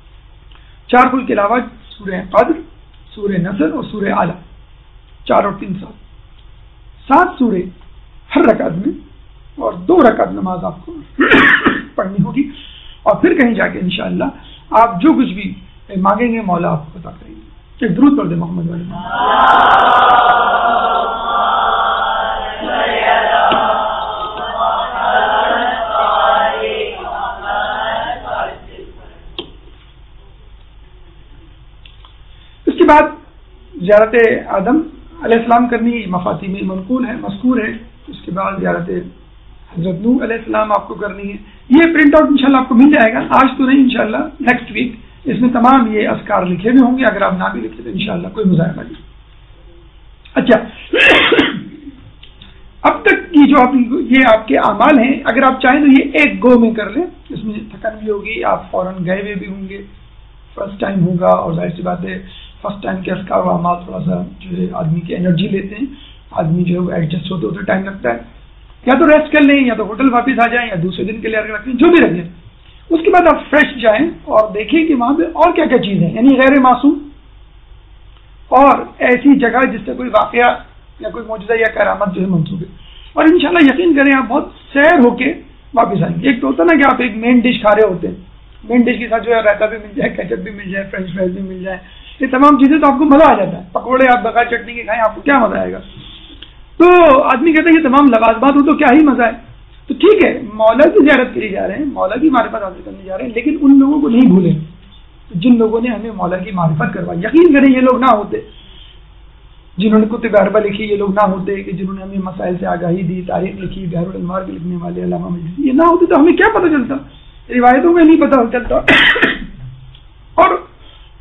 4 قل کے علاوہ سورہ قدر، سورہ نصر اور سورہ اعلیٰ، 4 اور 3 7 سورے ہر رکعت میں، اور 2 رکعت نماز آپ کو پڑھنی ہوگی. اور پھر کہیں جا کے انشاءاللہ آپ جو کچھ بھی مانگیں گے مولا آپ کو عطا کریں گے. ایک درود پڑھ دیں محمد علیہ. اس کے بعد زیارت آدم علیہ السلام کرنی مفاتی میں منقول ہے، مذکور ہے. اس کے بعد زیارت حضرت نوح علیہ السلام آپ کو کرنی ہے. یہ پرنٹ آؤٹ انشاءاللہ آپ کو مل جائے گا، آج تو نہیں، انشاءاللہ نیکسٹ ویک. اس میں تمام یہ اذکار لکھے ہوئے ہوں گے، اگر آپ نہ بھی لکھے تو انشاءاللہ کوئی مظاہرہ نہیں. اچھا اب تک کی جو یہ آپ کے اعمال ہیں، اگر آپ چاہیں تو یہ ایک گو میں کر لیں. اس میں تھکن بھی ہوگی، آپ فوراً گئے ہوئے بھی ہوں گے، فرسٹ ٹائم ہوگا، اور ظاہر سی بات ہے فرسٹ ٹائم کے اذکار و اعمال تھوڑا سا جو ہے آدمی کی انرجی لیتے ہیں، آدمی جو ہے وہ ایڈجسٹ ہوتے ہوتے ٹائم لگتا ہے. یا تو ریسٹ کر لیں، یا تو ہوٹل واپس آ جائیں، یا دوسرے دن کے لیے رکھ لیں، جو بھی رکھ لیں. اس کے بعد آپ فریش جائیں اور دیکھیں کہ وہاں پہ اور کیا کیا چیزیں ہیں، یعنی غیر معصوم اور ایسی جگہ جس سے کوئی واقعہ یا کوئی معجزہ یا کرامت جو ہے منسوب ہے. اور انشاءاللہ یقین کریں آپ بہت سیر ہو کے واپس آئیں گے. ایک تو ہوتا نا کہ آپ ایک مین ڈش کھا رہے ہوتے ہیں، مین ڈش کے ساتھ جو ہے رائتا بھی مل جائے، کیچپ بھی مل جائے، فرینچ فرائز بھی مل جائے، یہ تمام چیزیں تو آپ کو مزہ آ جاتا ہے. پکوڑے آپ بغیر چٹنی کے کھائیں، آپ کو کیا مزہ آئے گا. تو آدمی کہتا ہے یہ تمام لوازمات ہو تو کیا ہی مزہ ہے. تو ٹھیک ہے، مولا کی زیارت کے لیے جا رہے ہیں، مولا کی معرفت حاصل کرنے جا رہے ہیں، لیکن ان لوگوں کو نہیں بھولیں جن لوگوں نے ہمیں مولا کی معرفت کروائی. یقین کریں یہ لوگ نہ ہوتے جنہوں نے کتب اربع لکھی، یہ لوگ نہ ہوتے کہ جنہوں نے ہمیں مسائل سے آگاہی دی، تاریخ لکھی، بحر الانوار کے لکھنے والے علامہ مجلسی، یہ نہ ہوتے تو ہمیں کیا پتہ چلتا، روایتوں میں نہیں پتہ چلتا. اور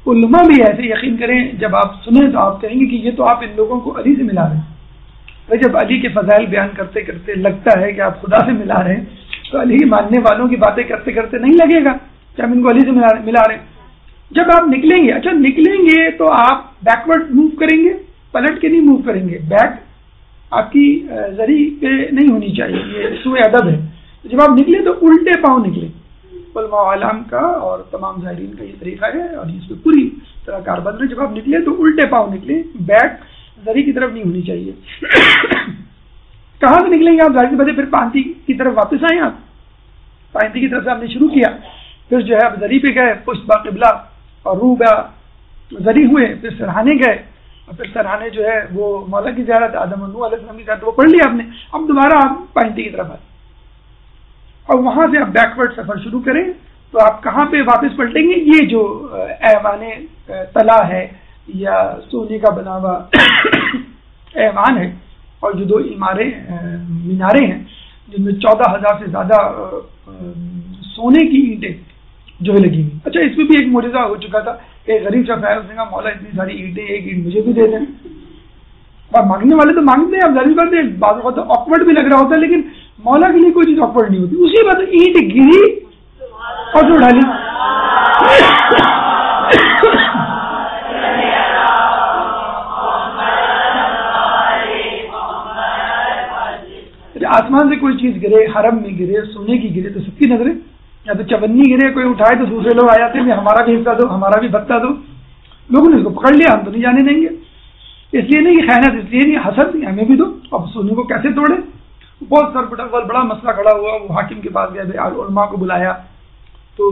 علماء بھی ایسے یقین کریں، جب آپ سنیں تو آپ کہیں گے کہ یہ تو آپ ان لوگوں کو علی سے ملا رہے ہیں. جب علی کے فضائل بیان کرتے کرتے لگتا ہے کہ آپ خدا سے ملا رہے ہیں تو علی کے ماننے والوں کی باتیں کرتے کرتے نہیں لگے گا کہ ہم ان کو علی سے ملا رہے ہیں. جب آپ نکلیں گے، اچھا نکلیں گے تو آپ بیکورڈ موو کریں گے، پلٹ کے نہیں موو کریں گے. بیک آپ کی زری پہ نہیں ہونی چاہیے، یہ سوء ادب ہے. جب آپ نکلے تو الٹے پاؤں نکلے. علماء عالم کا اور تمام ظاہرین کا یہ طریقہ ہے اور اس پہ پوری طرح کاربند ہے. جب آپ نکلے تو الٹے پاؤں نکلے، بیک زری کی طرف نہیں ہونی چاہیے. کہاں سے نکلیں گے آپ؟ ظاہر سی بات ہے پھر پانتی کی طرف واپس آئیں. آپ پانتی کی طرف سے آپ نے شروع کیا، پھر جو ہے آپ زری پہ گئے، پشت با قبلہ اور روح با زری ہوئے، پھر سرحانے گئے اور پھر سرحانے جو ہے وہ مولا کی زیارت، آدم و نوح علیہ السلام کی زیارت وہ پڑھ لیا آپ نے. اب دوبارہ آپ پانتی کی طرف آئے اور وہاں سے آپ بیکورڈ سفر شروع کریں تو آپ کہاں پہ واپس پلٹیں گے؟ یہ جو ایوان طلا ہے یا سونے کا بنا ہوا ایوان ہے اور جو 2 میناریں ہیں جن میں 14,000 سے زیادہ سونے کی اینٹیں جو ہے لگی ہوئی. اچھا اس میں بھی ایک معجزہ ہو چکا تھا. ایک غریب شخص ہے، اس نے کہا مولا اتنی ساری اینٹیں، ایک اینٹ مجھے بھی دے دیں. اور مانگنے والے تو مانگتے ہیں، اب ظاہر بات ہے بعض اوقات تو آکورڈ بھی لگ رہا ہوتا ہے، لیکن مولا کے لیے کوئی چیز آکورڈ نہیں ہوتی. اسی بات اینٹ گری اور جو ڈالی. آسمان سے کوئی چیز گرے، حرم میں گرے، سونے کی گرے تو سب کی نظریں، یا تو چونی گرے کوئی اٹھائے تو دوسرے لوگ آ جاتے ہیں ہمارا بھی حصہ دو، ہمارا بھی بھتہ دو. لوگوں نے اس کو پکڑ لیا، ہم تو نہیں جانے دیں گے. اس لیے نہیں خیانت، اس لیے نہیں حسد نہیں، ہمیں بھی دو. اب سونے کو کیسے توڑے؟ بہت بڑا مسئلہ کھڑا ہوا. وہ حاکم کے پاس گیا، علماء کو بلایا تو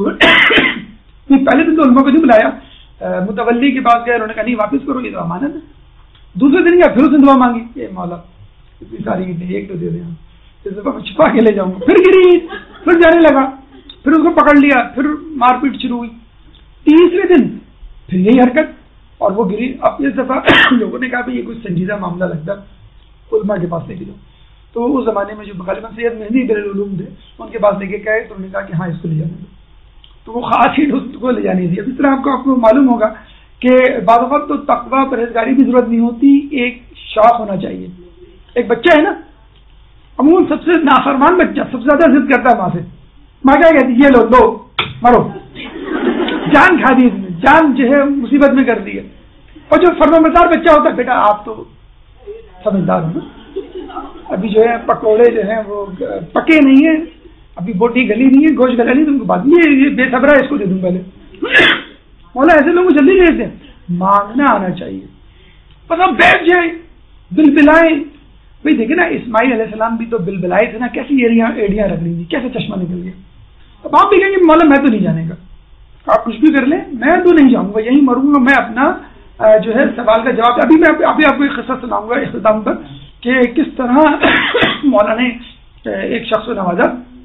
پہلے دن تو علماء کو نہیں بلایا، متولی کے پاس گئے، انہوں نے کہا نہیں واپس کرو، یہ تو امانت ہے. دوسرے دن گیا، پھر اس نے دعا مانگی کہ مولا اتنی ساری اینٹیں ایک تو دے دیں، اس دفعہ میں چھپا کے لے جاؤں گا. پھر گری، پھر جانے لگا، پھر اس کو پکڑ لیا، پھر مار پیٹ شروع ہوئی. تیسرے دن پھر یہی حرکت اور وہ گری. اب اس دفعہ لوگوں نے کہا یہ کچھ سنجیدہ معاملہ لگتا، علماء کے پاس لے کے جاؤ. تو اس زمانے میں جو غالباً سید مہدی بہرالعلوم تھے ان کے پاس لے کے گئے تو انہوں نے کہا کہ ہاں اس کو لے جانے دو. تو وہ خاص ہی اس کو لے جانے دی. اب اس طرح آپ کو معلوم ہوگا کہ بعض اوقات تو تقویٰ پرہیزگاری کی ضرورت نہیں ہوتی، ایک شوق ہونا چاہیے. ایک بچہ ہے نا، عموماً سب سے نافرمان بچہ سب سے زیادہ ضد کرتا ہے ماں سے. ماں کیا کہتی ہے؟ یہ لو دو مرو، جان کھا دی، اس نے جان جو ہے مصیبت میں کر دی ہے. اور جو فرمانبردار بچہ ہوتا ہے، بیٹا آپ تو سمجھدار ہو نا، ابھی جو ہے پکوڑے جو ہیں وہ پکے نہیں ہیں، ابھی بوٹی گلی نہیں ہے، گوشت گلا نہیں، تم کو بات یہ بے صبر ہے، اس کو دے دوں پہلے. مولا ایسے لوگوں کو جلدی بھیجتے ہیں. مانگنا آنا چاہیے، پتہ بیٹھ جائیں، بل بلائیں. بھائی دیکھیں نا، اسماعیل علیہ السلام بھی تو بل بلائے تھے نا، کیسی ایڑیاں رکھ رہی تھی، کیسے چشمہ نکل گیا. اب آپ بھی کہیں گے مولا میں تو نہیں جانے گا، آپ کچھ بھی کر لیں میں تو نہیں جاؤں گا، یہیں مروں گا. میں اپنا جو ہے سوال کا جواب ابھی میں آپ کو ایک قصہ سناؤں گا اختتام پر کہ کس طرح مولا نے ایک شخص کو نوازا.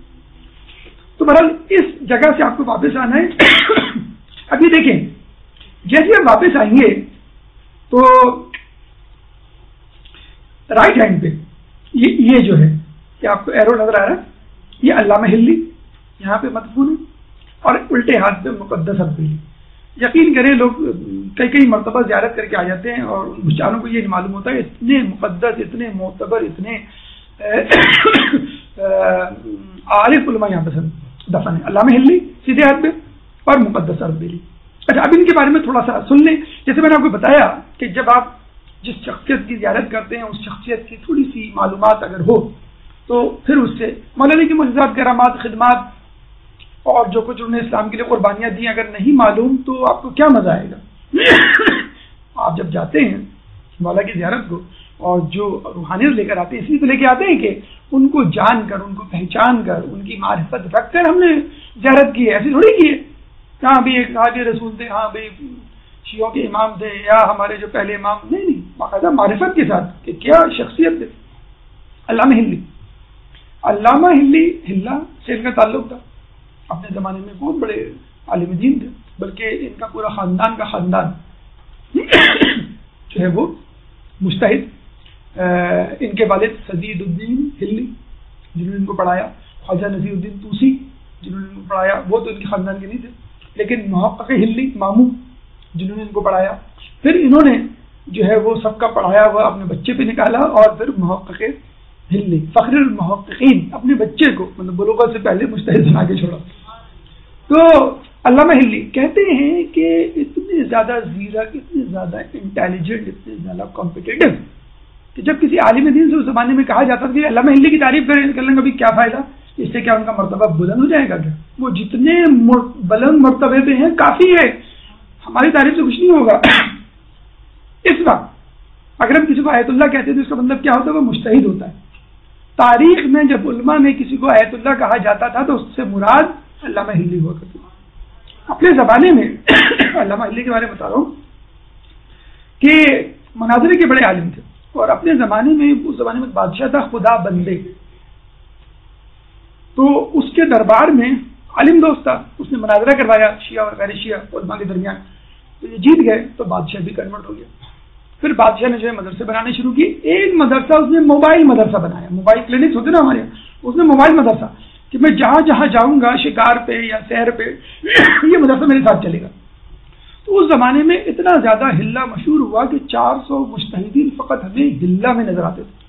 تو بہرحال اس جگہ سے آپ کو واپس آنا ہے. ابھی دیکھیں جیسے آپ واپس آئیں گے تو رائٹ ہینڈ پہ یہ جو ہے کہ آپ کو ایرو نظر آ رہا ہے، یہ علامہ ہلی یہاں پہ مدفون ہے، اور الٹے ہاتھ پہ مقدس حویلی. یقین کریں لوگ کئی مرتبہ زیارت کر کے آ جاتے ہیں اور بیچاروں کو یہ معلوم ہوتا ہے اتنے مقدس، اتنے معتبر، اتنے عارف علماء یہاں پہ دفن ہے. علامہ ہلی سیدھے ہاتھ پہ اور مقدس حویلی. اچھا اب ان کے بارے میں تھوڑا سا سن لیں. جیسے میں نے آپ کو بتایا کہ جب آپ جس شخصیت کی زیارت کرتے ہیں اس شخصیت کی تھوڑی سی معلومات اگر ہو تو پھر اس سے مولانا کی معجزات، کرامات، خدمات اور جو کچھ انہوں نے اسلام کے لیے قربانیاں دی اگر نہیں معلوم تو آپ کو کیا مزہ آئے گا. آپ جب جاتے ہیں مولا کی زیارت کو اور جو روحانیت لے کر آتے ہیں، اس لیے تو لے کے آتے ہیں کہ ان کو جان کر، ان کو پہچان کر، ان کی معرفت رکھ کر ہم نے زیارت کی ہے. ایسی تھوڑی کی ہے ہاں بھی ایک صحابی رسول تھے، ہاں بھائی شیعوں کے امام تھے یا ہمارے جو پہلے امام، نہیں، باقاعدہ معرفت کے ساتھ کہ کیا شخصیت تھے. علامہ ہلی ہلا سے ان کا تعلق تھا. اپنے زمانے میں بہت بڑے عالم دین تھے، بلکہ ان کا پورا خاندان جو ہے وہ مجتہد. ان کے والد سدید الدین ہلی جنہوں نے ان کو پڑھایا، خواجہ نذیر الدین طوسی جنہوں نے ان کو پڑھایا، وہ تو ان کے خاندان کے نہیں تھے، لیکن محقق ہلی ماموں جنہوں نے ان کو پڑھایا. پھر انہوں نے جو ہے وہ سب کا پڑھایا ہوا اپنے بچے پہ نکالا, اور پھر محقق ہلی فخر المحققین اپنے بچے کو مطلب بلوغت سے پہلے مجتہد بنا کے چھوڑا. تو علامہ ہلی کہتے ہیں کہ اتنے زیادہ زیرک, اتنے زیادہ انٹیلیجنٹ, اتنے زیادہ کمپیٹیٹو کہ جب کسی عالم دین سے اس زمانے میں کہا جاتا تھا کہ علامہ ہلی کی تعریف کرنے کا بھی کیا فائدہ, اس سے کیا ان کا مرتبہ بلند ہو جائے گا کیا؟ وہ جتنے بلند مرتبے پہ ہیں کافی ہے, ہماری تعریف سے کچھ نہیں ہوگا. اس وقت اگر ہم کسی کو آیت اللہ کہتے ہیں تو اس کا مطلب کیا ہوتا ہے؟ وہ مجتہد ہوتا ہے. تاریخ میں جب علماء میں کسی کو آیت اللہ کہا جاتا تھا تو اس سے مراد علامہ ہلی ہوا کرتی. اپنے زمانے میں علامہ ہلی کے بارے میں بتا رہا ہوں کہ مناظرے کے بڑے عالم تھے, اور اپنے زمانے میں اس زمانے میں بادشاہ تھا خدا بندے, تو اس کے دربار میں عالم دوست تھا, اس نے مناظرہ کروایا شیعہ اور غیر شیعہ علماء کے درمیان, تو یہ جیت گئے تو بادشاہ بھی کنورٹ ہو گیا. پھر بادشاہ نے جو ہے مدرسے بنانے شروع کیے. ایک مدرسہ اس نے موبائل مدرسہ بنایا, موبائل کلینکس ہوتے نا ہمارے یہاں, اس نے موبائل مدرسہ کہ میں جہاں جہاں جاؤں گا شکار پہ یا سیر پہ یہ مدرسہ میرے ساتھ چلے گا. تو اس زمانے میں اتنا زیادہ ہلا مشہور ہوا کہ 400 مجتہدین فقط ہمیں ہلا میں نظر آتے تھے.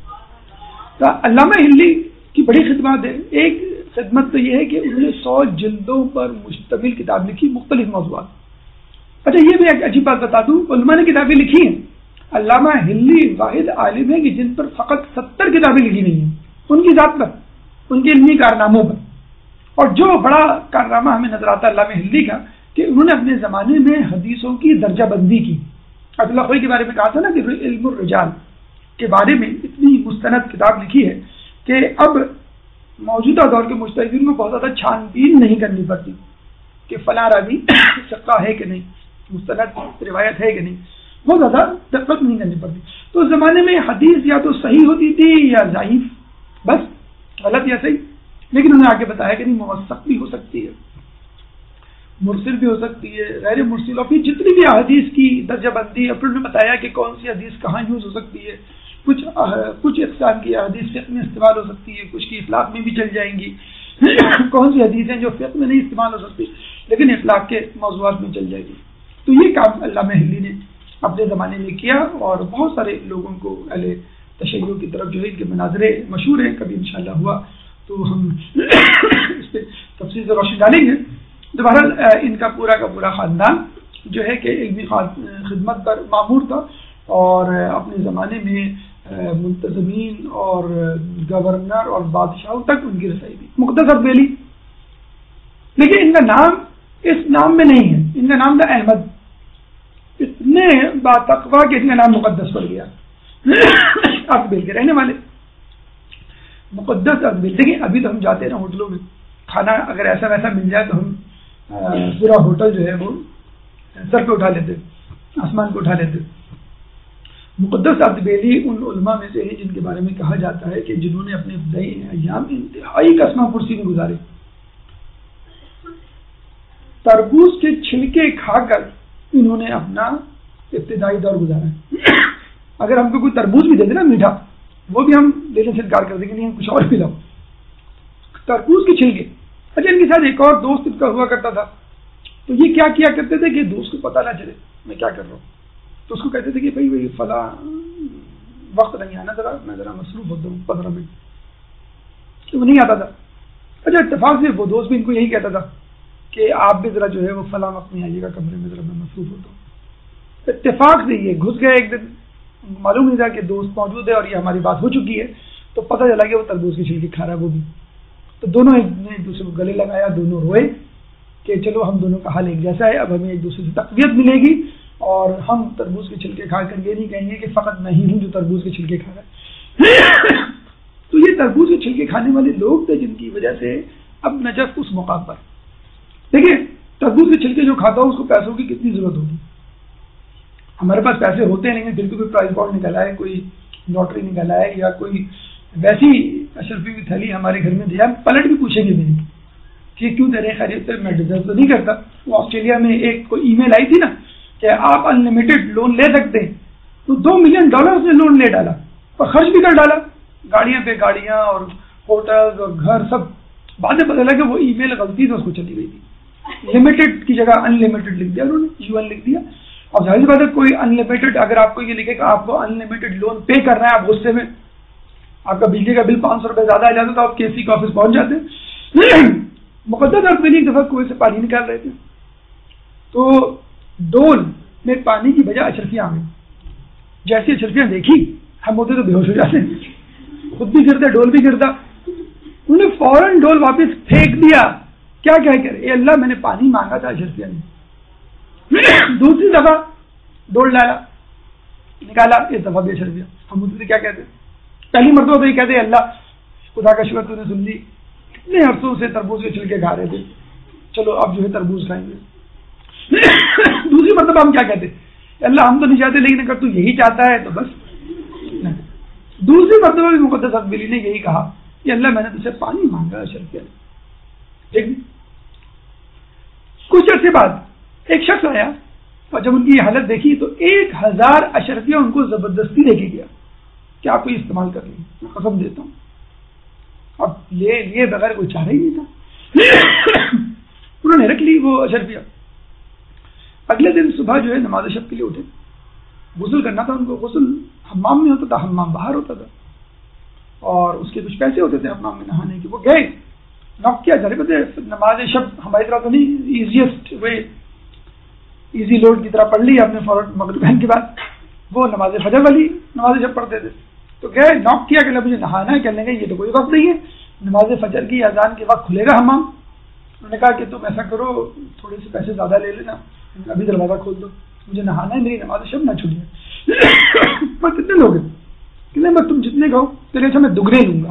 تو علامہ ہلی کی بڑی خدمات ہے. ایک خدمت تو یہ ہے کہ انہوں نے 100 جلدوں پر مشتمل کتاب لکھی, مختلف موضوعات. اچھا یہ بھی ایک عجیب بات بتا دوں, علماء نے کتابیں لکھی ہیں, علامہ ہلی واحد عالم ہے کہ جن پر فقط 70 کتابیں لکھی نہیں ہیں, ان کی ذات پر, ان کے علمی کارناموں پر. اور جو بڑا کارنامہ ہمیں نظر آتا ہے علامہ ہلی کا کہ انہوں نے اپنے زمانے میں حدیثوں کی درجہ بندی کی. عبداللہ خوئی کے بارے میں کہا تھا نا کہ علم الرجال کے بارے میں اتنی مستند کتاب لکھی ہے کہ اب موجودہ دور کے مجتہدین میں بہت زیادہ چھان بین نہیں کرنی پڑتی کہ فلاں راوی ثقہ ہے کہ نہیں, مستند روایت ہے کہ نہیں, بہت زیادہ دقت نہیں کرنی پڑتی. تو اس زمانے میں حدیث یا تو صحیح ہوتی تھی یا ضعیف, بس غلط یا صحیح. لیکن انہوں نے آگے بتایا کہ نہیں, موثق بھی ہو سکتی ہے, مرسل بھی ہو سکتی ہے, غیر مرسل, اور پھر جتنی بھی احادیث کی درجہ بندی ہے. پھر انہوں نے بتایا کہ کون سی حدیث کہاں یوز ہو سکتی ہے. کچھ اقسام کی حدیث فقہ میں استعمال ہو سکتی ہے, کچھ کی اطلاق میں بھی چل جائیں گی. کون سی حدیث ہیں جو فقہ میں نہیں استعمال ہو سکتی لیکن اطلاق کے موضوعات میں چل جائے گی. تو یہ کام علامہ ہلی نے اپنے زمانے میں کیا, اور بہت سارے لوگوں کو اہل تشیع کی طرف جو ہے ان کے مناظرے مشہور ہیں. کبھی انشاءاللہ ہوا تو ہم اس پہ تفصیل سے روشنی ڈالیں گے. تو بہرحال ان کا پورا خاندان جو ہے کہ علمی خدمت پر معمور تھا, اور اپنے زمانے میں منتظمین اور گورنر اور بادشاہوں تک ان کی رسائی تھی. مختصر بیلی, لیکن ان کا نام اس نام میں نہیں ہے, ان کا نام تھا احمد. اتنے باتقوا کہ ان کا نام مقدس پڑ گیا. اقبیل کے رہنے والے, مقدس اقبیل. دیکھیں ابھی تو ہم جاتے ہیں نا ہوٹلوں میں, کھانا اگر ایسا ویسا مل جائے تو ہم پورا ہوٹل جو ہے وہ سر پہ اٹھا لیتے, آسمان کو اٹھا لیتے. مقدس اقبیلی ان علماء میں سے ہیں جن کے بارے میں کہا جاتا ہے کہ جنہوں نے اپنے ابتدائی ایام انتہائی قسمہ پرسی میں گزارے. تربوز کے چھلکے کھا کر انہوں نے اپنا ابتدائی دور گزارا. اگر ہم کو کوئی تربوز بھی دے دے نا میٹھا, وہ بھی ہم لینے سے انکار کر دیں گے, نہیں ہم کچھ اور پلاؤ. تربوز کے چھلکے. اچھا ان کے ساتھ ایک اور دوست ان کا ہوا کرتا تھا, تو یہ کیا کیا کرتے تھے کہ دوست کو پتہ نہ چلے میں کیا کر رہا ہوں, تو اس کو کہتے تھے کہ بھائی فلاں وقت نہیں آنا, میں ذرا مصروف ہوتا ہوں 15 منٹ, تو وہ نہیں آتا تھا. اچھا اتفاق سے وہ دوست بھی ان کو یہی کہتا تھا کہ آپ بھی ذرا جو ہے وہ فلاں وقت میں آئیے گا کمرے میں, ذرا میں مصروف ہوتا ہوں. اتفاق سے یہ گھس گئے. ایک دن معلوم نہیں تھا کہ دوست موجود ہے اور یہ ہماری بات ہو چکی ہے, تو پتہ چلا کہ وہ تربوز کی چھلکی کھا رہا ہے وہ بھی. تو دونوں ایک دوسرے کو گلے لگایا, دونوں روئے کہ چلو ہم دونوں کا حال ایک جیسا ہے, اب ہمیں ایک دوسرے سے تقویت ملے گی, اور ہم تربوز کے چھلکے کھا کر یہ نہیں کہیں گے کہ فقط میں ہی ہوں جو تربوز کے چھلکے کھا رہا ہے. تو یہ تربوز کے چھلکے کھانے والے لوگ تھے جن کی وجہ سے اب نجف اس موقع پر. دیکھیں تربوز کے چھلکے جو کھاتا ہو اس کو پیسوں کی کتنی ضرورت ہوگی. ہمارے پاس پیسے ہوتے نہیں ہیں, پھر بھی کوئی پرائز بانڈ نکل آئے, کوئی لاٹری نکل آئے, یا کوئی ویسی اشرفی کی تھیلی ہمارے گھر میں دیا, پلٹ بھی پوچھیں گے نہیں کہ کیوں دے رہے خیریت سے, میں ڈیزرو تو نہیں کرتا. وہ آسٹریلیا میں ایک کوئی ای میل آئی تھی نا کہ آپ انلمیٹڈ لون لے سکتے ہیں, تو $2 ملین اس نے لون لے ڈالا اور خرچ بھی کر ڈالا, گاڑیاں پہ گاڑیاں اور ہوٹلز اور گھر سب. بعد میں پتہ لگا کہ وہ ای میل غلطی سے اس کو چلی گئی تھی. लिमिटेड की जगह अनलिमिटेड लिख दिया उन्होंने, UN लिख दिया। अब जाहिर सी बात है कोई अनलिमिटेड, अगर आपको ये लिखेगा आपको अनलिमिटेड लोन पे करना है, आप गुस्से में आपका बिजली का बिल 500 रुपये ज्यादा आ जाता तो आप KC के ऑफिस पहुंच जाते। मुकद्दस अरबेली एक दफा कुएं से पानी निकाल रहे थे, तो डोल में पानी की बजाय अशरफियां आ गई। जैसी अशरफियां देखी, हम होते तो बेहोश हो जाते, खुद भी गिरता, डोल भी गिरता। उन्होंने फौरन डोल वापस फेंक दिया। क्या क्या करे, ए अल्लाह मैंने पानी मांगा था अशरफिया ने। दूसरी दफा डोल डाला, निकाला, इस दफा भी अशरफिया। हम मुझसे क्या कहते, पहली मरतबा तो ये कहते अल्लाह खुदा का शुक्र तूने सुन ली, कितने अरसों से तरबूज के छिलके खा रहे थे, चलो अब जो है तरबूज खाएंगे। दूसरी मरतबा हम क्या कहते, अल्लाह हम तो नहीं चाहते लेकिन अगर तू यही चाहता है तो बस। दूसरी मरतबा भी मुकद्दस अरबेली ने यही कहा कि अल्लाह मैंने तुझसे पानी मांगा अशरफिया ने। ठीक, कुछ अर्से बाद एक शख्स आया और जब उनकी हालत देखी तो 1000 अशरफिया उनको जबरदस्ती लेके गया कि आप कोई इस्तेमाल कर लें, मैं कसम देता हूं। अब ले लिए बगैर कोई चाह ही नहीं था। उन्होंने रख ली वो अशरफिया। अगले दिन सुबह जो है नमाज शब के लिए उठे, गुस्ल करना था उनको। गुस्ल हम्माम में होता था, हम्माम बाहर होता था और उसके कुछ पैसे होते थे हम्माम में नहाने के। वो गए, नॉक किया, जारी पते नमाज शब हमारी तरह तो नहीं, इजीएस्ट वे इजी लोड की तरह पढ़ ली आपने फौरन मगरिब के बाद। वो नमाज फजर वाली नमाज शब पढ़ते थे। तो गए, नॉक किया कि मुझे नहाना है। कहने लगे ये तो कोई वक्त नहीं है, नमाज फजर की अजान के वक्त खुलेगा हम्माम। उन्होंने कहा कि तुम ऐसा करो, थोड़े से पैसे ज्यादा ले लेना, अभी दरवाजा खोल दो, मुझे नहाना है, मेरी नमाज शब ना छूटिए। पर कितने लोग हैं, कि मैं तुम जितने कहो चलिए, अच्छा मैं दुगने लूंगा,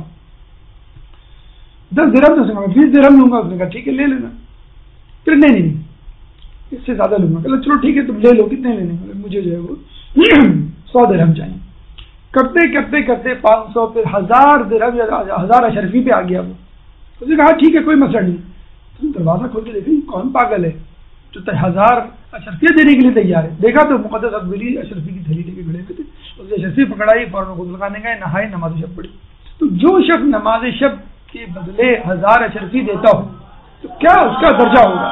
10 दिरहम, तो 20 दिरहम लूंगा। उसने कहा ठीक है ले लेना। फिर नहीं इससे ज्यादा लूंगा। चलो चलो ठीक है तुम ले लो, कितने लेने, मुझे जो है वो 100 दिरहम चाहिए। करते करते करते 500, फिर 1000 दिरहम या 1000 अशरफी पे आ गया वो। उसने कहा ठीक है कोई मसला नहीं। तुम दरवाजा खोल के देखो कौन पागल है जो 1000 अशरफिया देने के लिए तैयार है। देखा तो मुकद्दस अरबेली अशरफी की थैली लेके खड़े हुए थे। उसने अशरफी पकड़ाई, फौरन गुस्ल खाने गए, नहाए, नमाज शब पढ़ी। तो जो शख्स नमाज शब के बदले 1000 अशरफी देता हो तो क्या उसका दर्जा होगा।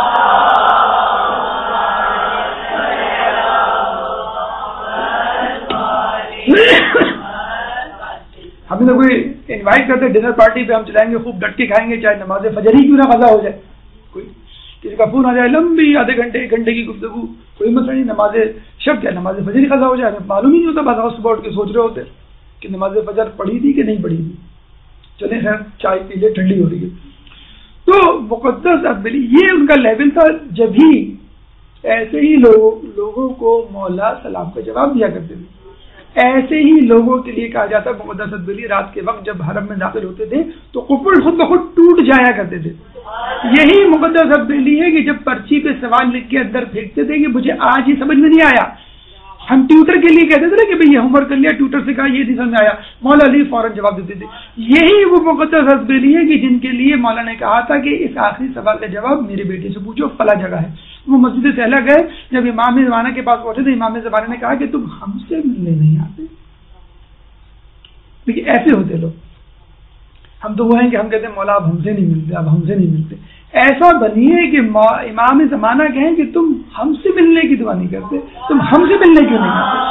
हमें तो कोई इनवाइट करते डिनर पार्टी पे, हम चलाएंगे, खूब डट के खाएंगे, चाहे नमाज फजर ही क्यों ना कज़ा हो जाए। कोई किसी का फोन आ जाए, लंबी आधे घंटे 1 घंटे की गुफ्तगू, कोई मसला नहीं, नमाज शब क्या नमाज फजर ही कज़ा हो जाए। मालूम ही नहीं होता, बस सुबह उठ के सोच रहे होते कि नमाज फजर पढ़ी थी कि नहीं पढ़ी थी। चले खैर चाय पी ले, ठंडी हो रही है। तो मुकद्दस अरबेली ये उनका लेवल था। जब भी ऐसे ही लोगों को मौला सलाम का जवाब दिया करते थे। ऐसे ही लोगों के लिए कहा जाता, मुकद्दस अरबेली रात के वक्त जब हरम में दाखिल होते थे तो कुफुल खुद ब खुद टूट जाया करते थे। यही मुकद्दस अरबेली है कि जब पर्ची पे सवाल लिख के अंदर फेंकते थे कि मुझे आज ही समझ में नहीं आया, हम ट्यूटर के लिए कहते थे ना कि भाई ये होमवर्क कर लिया, ट्यूटर से कहा ये नहीं समझ में आया, मौला अली फौरन जवाब देते थे। यही वो मुकद्दस अरबेली है कि जिनके लिए मौला ने कहा था कि इस आखिरी सवाल का जवाब मेरे बेटे से पूछो, फला जगह है। वो मस्जिद सहला गए, जब इमाम ज़माना के पास पहुंचे तो इमाम ज़माना ने कहा कि तुम हमसे मिलने नहीं आते। देखिए ऐसे होते लोग। हम तो वो हैं कि हम कहते हैं मौला अब हमसे नहीं मिलते, अब हमसे नहीं मिलते। ऐसा बनिए कि इमाम ज़माना कहें कि तुम हमसे मिलने की दुआ नहीं करते, तुम हमसे मिलने क्यों नहीं आते।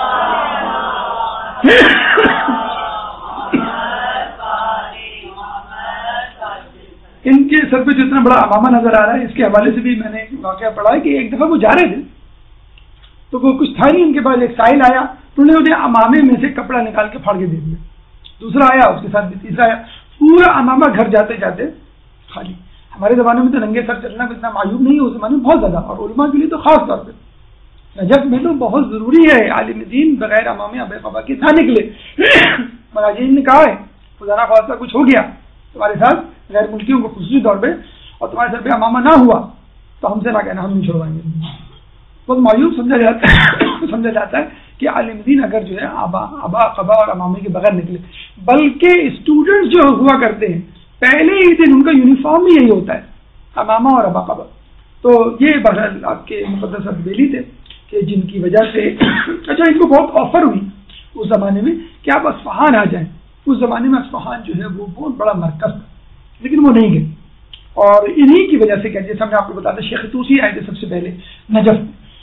इनके सर पे जो इतना बड़ा अमामा नजर आ रहा है, इसके हवाले से भी मैंने एक वाकया पढ़ा है कि एक दफा वो जा रहे थे तो वो कुछ था नहीं, उनके पास एक साहिल आया तो उन्हें अमामे में से कपड़ा निकाल के फाड़ के दे दिया। दूसरा आया, उसके साथ भी तीसरा आया, पूरा अमामा घर जाते जाते खाली। हमारे ज़माने में तो नंगे सर चलना इतना मायूब नहीं है, उस ज़माने में बहुत ज़्यादा, और उलमा के लिए तो खास तौर पे नजफ में तो बहुत ज़रूरी है आलिम दीन बगैर अमामे अबे कबा के था निकले। मराजीन ने कहा है खुदा खासा कुछ हो गया तुम्हारे साथ गैर मुल्कियों को खुशी तौर पे और तुम्हारे सर पे अमामा ना हुआ तो हमसे ना कहना, हम नहीं छोड़वाएंगे। बहुत मायूब समझा जाता है कि आलिम दीन अगर जो है अबा कबा और अमामे के बगैर निकले। बल्कि स्टूडेंट्स जो हुआ करते हैं पहले ही दिन उनका यूनिफॉर्म ही यही होता है, अमामा और अबा कबा। तो ये बहरहाल आपके मुकद्दस अरबेली थे कि जिनकी वजह से अच्छा इनको बहुत ऑफर हुई उस जमाने में कि आप अस्फहान आ जाएं। उस जमाने में अस्फहान जो है वो बहुत बड़ा मरकज था, लेकिन वो नहीं गए। اور انہی کی وجہ سے کیا جیسے ہم نے آپ کو بتایا شیخ طوسی آئے تھے سب سے پہلے نجف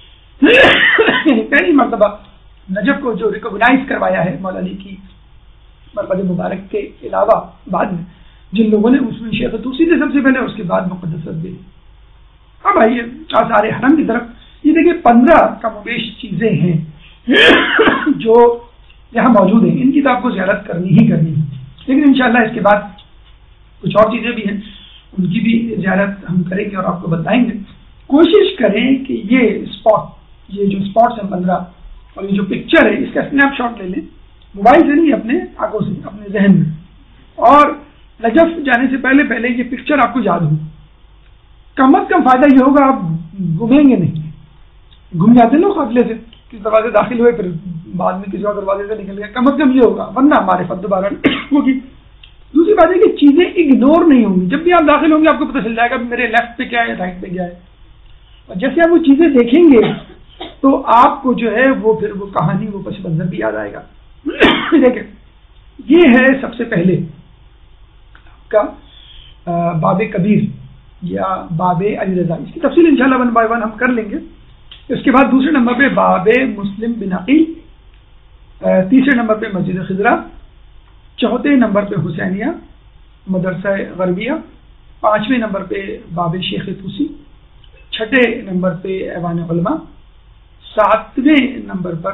پہلی مرتبہ نجف کو جو ریکگنائز کروایا ہے مولا علی کی مرکز مبارک کے علاوہ بعد میں جن لوگوں نے اس میں شیخ طوسی تھے سب سے پہلے، اس کے بعد مقدس رضوی۔ اب آئیے آثار حرم کی طرف، یہ دیکھیے 15 کم و بیش چیزیں ہیں جو یہاں موجود ہیں، ان کی تو آپ کو زیارت کرنی ہی کرنی ہے، لیکن انشاءاللہ اس کے بعد کچھ اور چیزیں بھی ہیں، ان کی بھی زیارت ہم کریں گے اور آپ کو بتائیں گے۔ کوشش کریں کہ یہ جو اسپاٹس ہیں 15 اور یہ جو پکچر ہے اس کا اسنیپ شاٹ لے لیں، موبائل سے نہیں، اپنے آنکھوں سے، اپنے ذہن میں، اور نجف جانے سے پہلے یہ پکچر آپ کو یاد ہو۔ کم از کم فائدہ یہ ہوگا آپ گھومیں گے نہیں، گھوم جاتے لوگ قافلے سے، کس دروازے داخل ہوئے پھر بعد میں کسی اور دروازے سے نکل گئے، کم از کم یہ ہوگا، ورنہ ہمارے فد دوبارہ ہوگی۔ دوسری بات ہے کہ چیزیں اگنور نہیں ہوں گی، جب بھی آپ داخل ہوں گے آپ کو پتہ چل جائے گا میرے لیفٹ پہ کیا ہے، رائٹ پہ کیا ہے، اور جیسے آپ وہ چیزیں دیکھیں گے تو آپ کو جو ہے وہ پھر وہ کہانی، وہ پس منظر بھی یاد آئے گا۔ دیکھیں یہ ہے سب سے پہلے کا باب کبیر یا باب علی رضا، اس کی تفصیل انشاءاللہ 1 بائی 1 ہم کر لیں گے۔ اس کے بعد دوسرے نمبر پہ باب مسلم بن عقیل، تیسرے نمبر پہ مسجد خضرا، چوتھے نمبر پہ حسینیہ مدرسہ غربیہ، پانچویں نمبر پہ باب شیخ طوسی، چھٹے نمبر پہ ایوان علماء، ساتویں نمبر پر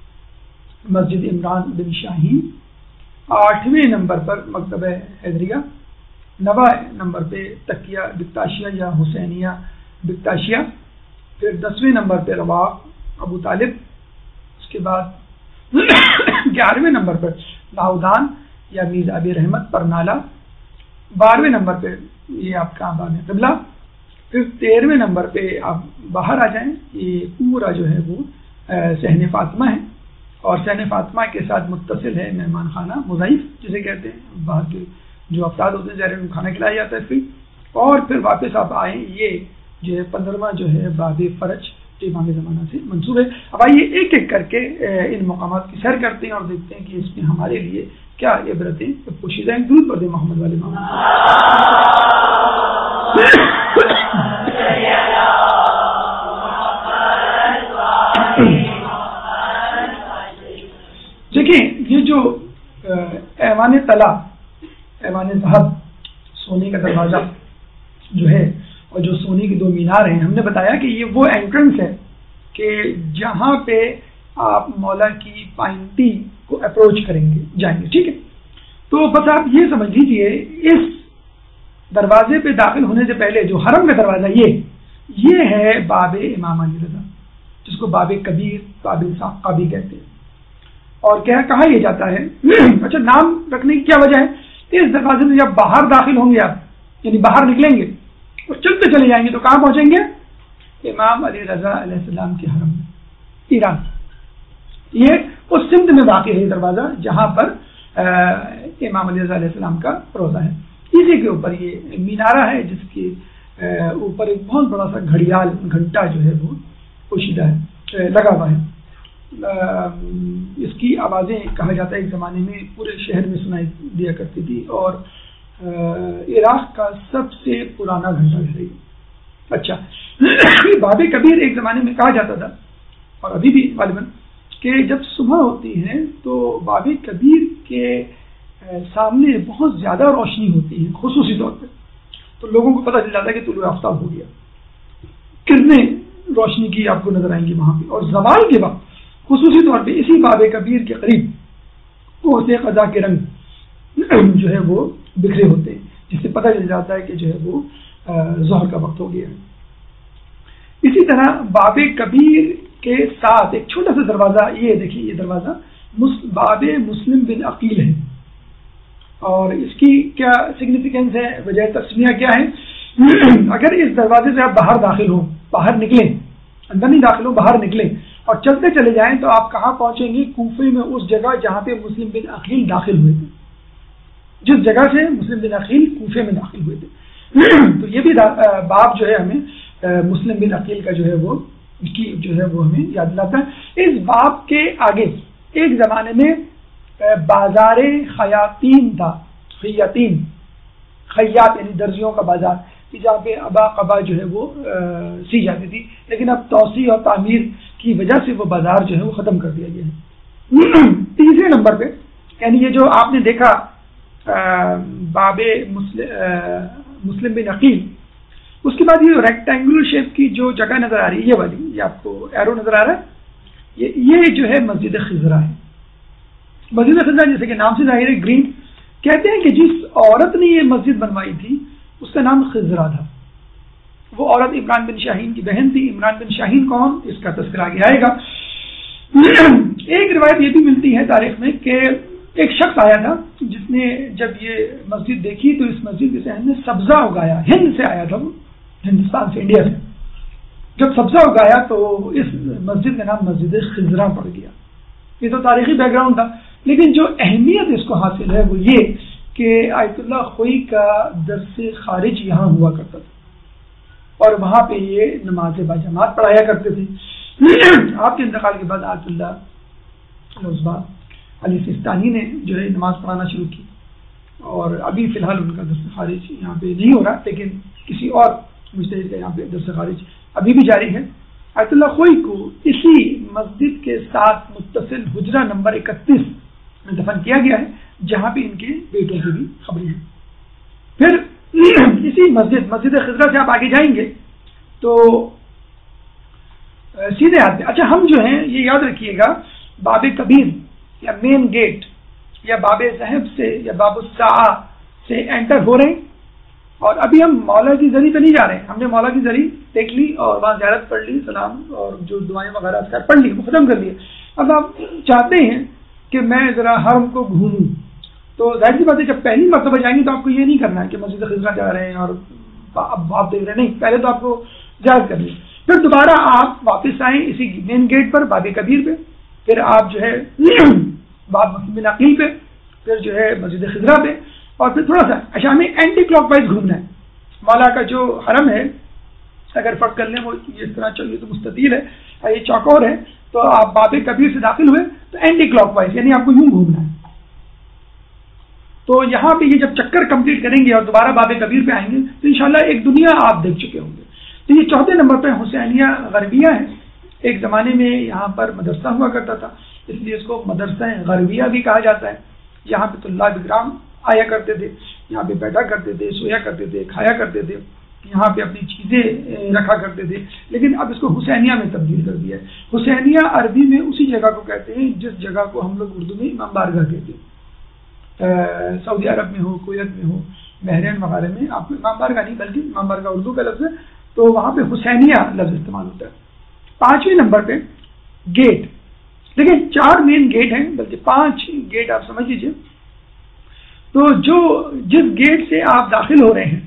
مسجد عمران بن شاہین، آٹھویں نمبر پر مکتبہ حیدریہ، نویں نمبر پہ تکیہ بکتاشیہ یا حسینیہ بکتاشیہ، پھر 10ویں نمبر پہ رواق ابو طالب، اس کے بعد 11ویں نمبر پر لاہودان یا میرزا ابی رحمت پرنالہ، 12ویں نمبر پہ یہ آپ کا باب قبلہ، پھر 13ویں نمبر پہ آپ باہر آ جائیں، یہ پورا جو ہے وہ صحن فاطمہ ہے، اور صحن فاطمہ کے ساتھ متصل ہے مہمان خانہ مضیف جسے کہتے ہیں، باہر کے جو افراد ہوتے ہیں ظاہر ان کو کھانا کھلایا جاتا ہے فری، اور پھر واپس آپ آئیں، یہ جو ہے 15واں جو ہے باب فرج جو امام زمانہ سے منسوب ہے۔ اب آئیے ایک ایک کر کے ان مقامات کی سیر کرتے ہیں اور دیکھتے ہیں کہ اس میں ہمارے لیے کیا عبرتیں پوشیدہ ہیں۔ درود پڑھ دیں محمد والے محمد۔ دیکھیں یہ جو ایوان طلا، ایوان ذهب، سونے کا دروازہ جو ہے اور جو سونے کی 2 مینار ہیں، ہم نے بتایا کہ یہ وہ انٹرنس ہے کہ جہاں پہ آپ مولا کی پائنٹی کو اپروچ کریں گے، جائیں گے، ٹھیک ہے۔ تو بس آپ یہ سمجھ لیجیے اس دروازے پہ داخل ہونے سے پہلے جو حرم کا دروازہ یہ ہے باب امام علی رضا، جس کو باب کبیر، باب ساقہ بھی کہتے ہیں۔ اور کہا یہ جاتا ہے، اچھا نام رکھنے کی کیا وجہ ہے؟ اس دروازے سے جب باہر داخل ہوں گے آپ، یعنی باہر نکلیں گے اور چلتے چلے جائیں گے تو کہاں پہنچیں گے؟ امام علی رضا علیہ السلام کے حرم میں، ایران۔ یہ اس سمت میں واقع ہے دروازہ جہاں پر امام علی رضا علیہ السلام کا روضہ ہے۔ اسی کے اوپر یہ مینارہ ہے جس کے اوپر ایک بہت بڑا سا گھڑیال، گھنٹا جو ہے وہ پوشیدہ ہے، لگا ہوا ہے۔ اس کی آوازیں کہا جاتا ہے ایک زمانے میں پورے شہر میں سنائی دیا کرتی تھی، اور عراق کا سب سے پرانا گھنٹا ہے۔ اچھا، باب کبیر ایک زمانے میں کہا جاتا تھا، اور ابھی بھی غالباً، کہ جب صبح ہوتی ہے تو باب کبیر کے سامنے بہت زیادہ روشنی ہوتی ہے خصوصی طور پہ، تو لوگوں کو پتہ چل جاتا ہے کہ طلوع آفتاب ہو گیا، کرنیں روشنی کی آپ کو نظر آئیں گی وہاں پہ۔ اور زوال کے وقت خصوصی طور پہ اسی باب کبیر کے قریب کوسے قضا کے رنگ جو ہے وہ بکھرے ہوتے ہیں، جس سے پتہ چل جاتا ہے کہ جو ہے وہ ظہر کا وقت ہو گیا ہے۔ اسی طرح باب کبیر کے ساتھ ایک چھوٹا سا دروازہ، یہ دیکھیے یہ دروازہ باب مسلم بن عقیل ہے، اور اس کی کیا سگنیفیکینس ہے، وجہ تسمیہ کیا ہے؟ اگر اس دروازے سے آپ باہر داخل ہوں، باہر نکلیں، اندر نہیں داخل ہوں، باہر نکلیں اور چلتے چلے جائیں تو آپ کہاں پہنچیں گے؟ کوفے میں، اس جگہ جہاں پہ مسلم بن عقیل داخل ہوئے تھے، جس جگہ سے مسلم بن عقیل کوفے میں داخل ہوئے تھے۔ تو یہ بھی باب جو ہے ہمیں مسلم بن عقیل کا جو ہے وہ کی جو ہے وہ ہمیں یاد دلاتا ہے۔ اس باب کے آگے ایک زمانے میں بازار خیاطین تھا، خیاط یعنی درزیوں کا بازار، کہ جہاں پہ ابا قبا جو ہے وہ سی جاتی تھی، لیکن اب توسیع اور تعمیر کی وجہ سے وہ بازار جو ہے وہ ختم کر دیا گیا ہے۔ تیسرے نمبر پہ یعنی یہ جو آپ نے دیکھا باب مسلم بن عقیل، اس کے بعد یہ ریکٹینگولر شیپ کی جو جگہ نظر آ رہی ہے یہ والی، یہ آپ کو ایرو نظر آ رہا ہے، یہ جو ہے مسجد خضرہ ہے۔ مسجد خضرہ جیسے کہ نام سے ظاہر ہے گرین، کہتے ہیں کہ جس عورت نے یہ مسجد بنوائی تھی اس کا نام خضرہ تھا۔ وہ عورت عمران بن شاہین کی بہن تھی۔ عمران بن شاہین کون، اس کا تذکرہ آگے آئے گا۔ ایک روایت یہ بھی ملتی ہے تاریخ میں کہ ایک شخص آیا تھا جس نے جب یہ مسجد دیکھی تو اس مسجد کے ذہن میں سبزہ اگایا، ہند سے آیا تھا وہ، ہندوستان سے، انڈیا سے، جب سبزہ اگایا تو اس مسجد کا نام مسجد خضرہ پڑ گیا۔ یہ تو تاریخی بیک گراؤنڈ تھا، لیکن جو اہمیت اس کو حاصل ہے وہ یہ کہ آیت اللہ خوئی کا درس خارج یہاں ہوا کرتا تھا اور وہاں پہ یہ نماز باجماعت پڑھایا کرتے تھے۔ آپ کے انتقال کے بعد آیت اللہ علی سستانی نے جو ہے نماز پڑھانا شروع کی، اور ابھی فی الحال ان کا درس خارج یہاں پہ نہیں ہو رہا، لیکن کسی اور مجتہد کا یہاں پہ درس خارج ابھی بھی جاری ہے۔ آیت اللہ خوئی کو اسی مسجد کے ساتھ متصل حجرہ نمبر 31 میں دفن کیا گیا ہے، جہاں پہ ان کے بیٹوں کی بھی خبریں ہیں۔ پھر اسی مسجد خضرہ سے آپ آگے جائیں گے تو سیدھے ہاتھ میں، اچھا ہم جو ہیں یہ یاد رکھیے گا، باب کبیر یا مین گیٹ یا باب ذہب سے یا باب الساعہ سے انٹر ہو رہے ہیں، اور ابھی ہم مولا کی زری پہ نہیں جا رہے ہیں۔ ہم نے مولا کی زری دیکھ لی اور وہاں زیارت پڑھ لی، سلام اور جو دعائیں وغیرہ پڑھ لی، وہ ختم کر لیے۔ اب آپ چاہتے ہیں کہ میں ذرا حرم کو گھوموں، تو ظاہر سی بات ہے جب پہلی مرتبہ جائیں گے تو آپ کو یہ نہیں کرنا ہے کہ مسجد خضرہ جا رہے ہیں اور اب آپ دیکھ رہے ہیں، نہیں، پہلے تو آپ کو زیارت کرنی ہے، پھر دوبارہ آپ واپس آئیں اسی مین گیٹ پر باب کبیر پہ، پھر آپ جو ہے باب مسلم بن عقیل پہ، پھر جو ہے مسجد خضرہ پہ، اور پھر تھوڑا سا اچھا ہمیں اینٹی کلاک وائز گھومنا ہے۔ مولا کا جو حرم ہے اگر فرق کر لیں وہ اس طرح چلیے تو مستطیل ہے، یہ چوکور ہے، تو آپ باب کبیر سے داخل ہوئے تو اینٹی کلاک وائز یعنی آپ کو یوں گھومنا ہے۔ تو یہاں پہ یہ جب چکر کمپلیٹ کریں گے اور دوبارہ باب کبیر پہ آئیں گے تو انشاءاللہ ایک دنیا آپ دیکھ چکے ہوں گے۔ تو یہ چوتھے نمبر پہ حسینیہ غربیہ ہے۔ ایک زمانے میں یہاں پر مدرسہ ہوا کرتا تھا، اس لیے اس کو مدرسہ غربیہ بھی کہا جاتا ہے۔ یہاں پہ طلاب کرام آیا کرتے تھے، یہاں پہ بیٹھا کرتے تھے، سویا کرتے تھے، کھایا کرتے تھے، یہاں پہ اپنی چیزیں رکھا کرتے تھے، لیکن اب اس کو حسینیہ میں تبدیل کر دیا ہے۔ حسینیہ عربی میں اسی جگہ کو کہتے ہیں جس جگہ کو ہم لوگ اردو میں امام بارگاہ کہتے ہیں۔ سعودی عرب میں ہو، کویت میں ہو، بحرین وغیرہ میں آپ کو امام بارگاہ نہیں بلکہ امام بارگاہ اردو کا لفظ ہے، تو وہاں پہ حسینیہ لفظ استعمال ہوتا ہے۔ پانچویں نمبر پہ گیٹ، لیکن 4 مین گیٹ ہیں بلکہ 5 گیٹ آپ سمجھ لیجیے۔ تو جس گیٹ سے آپ داخل ہو رہے ہیں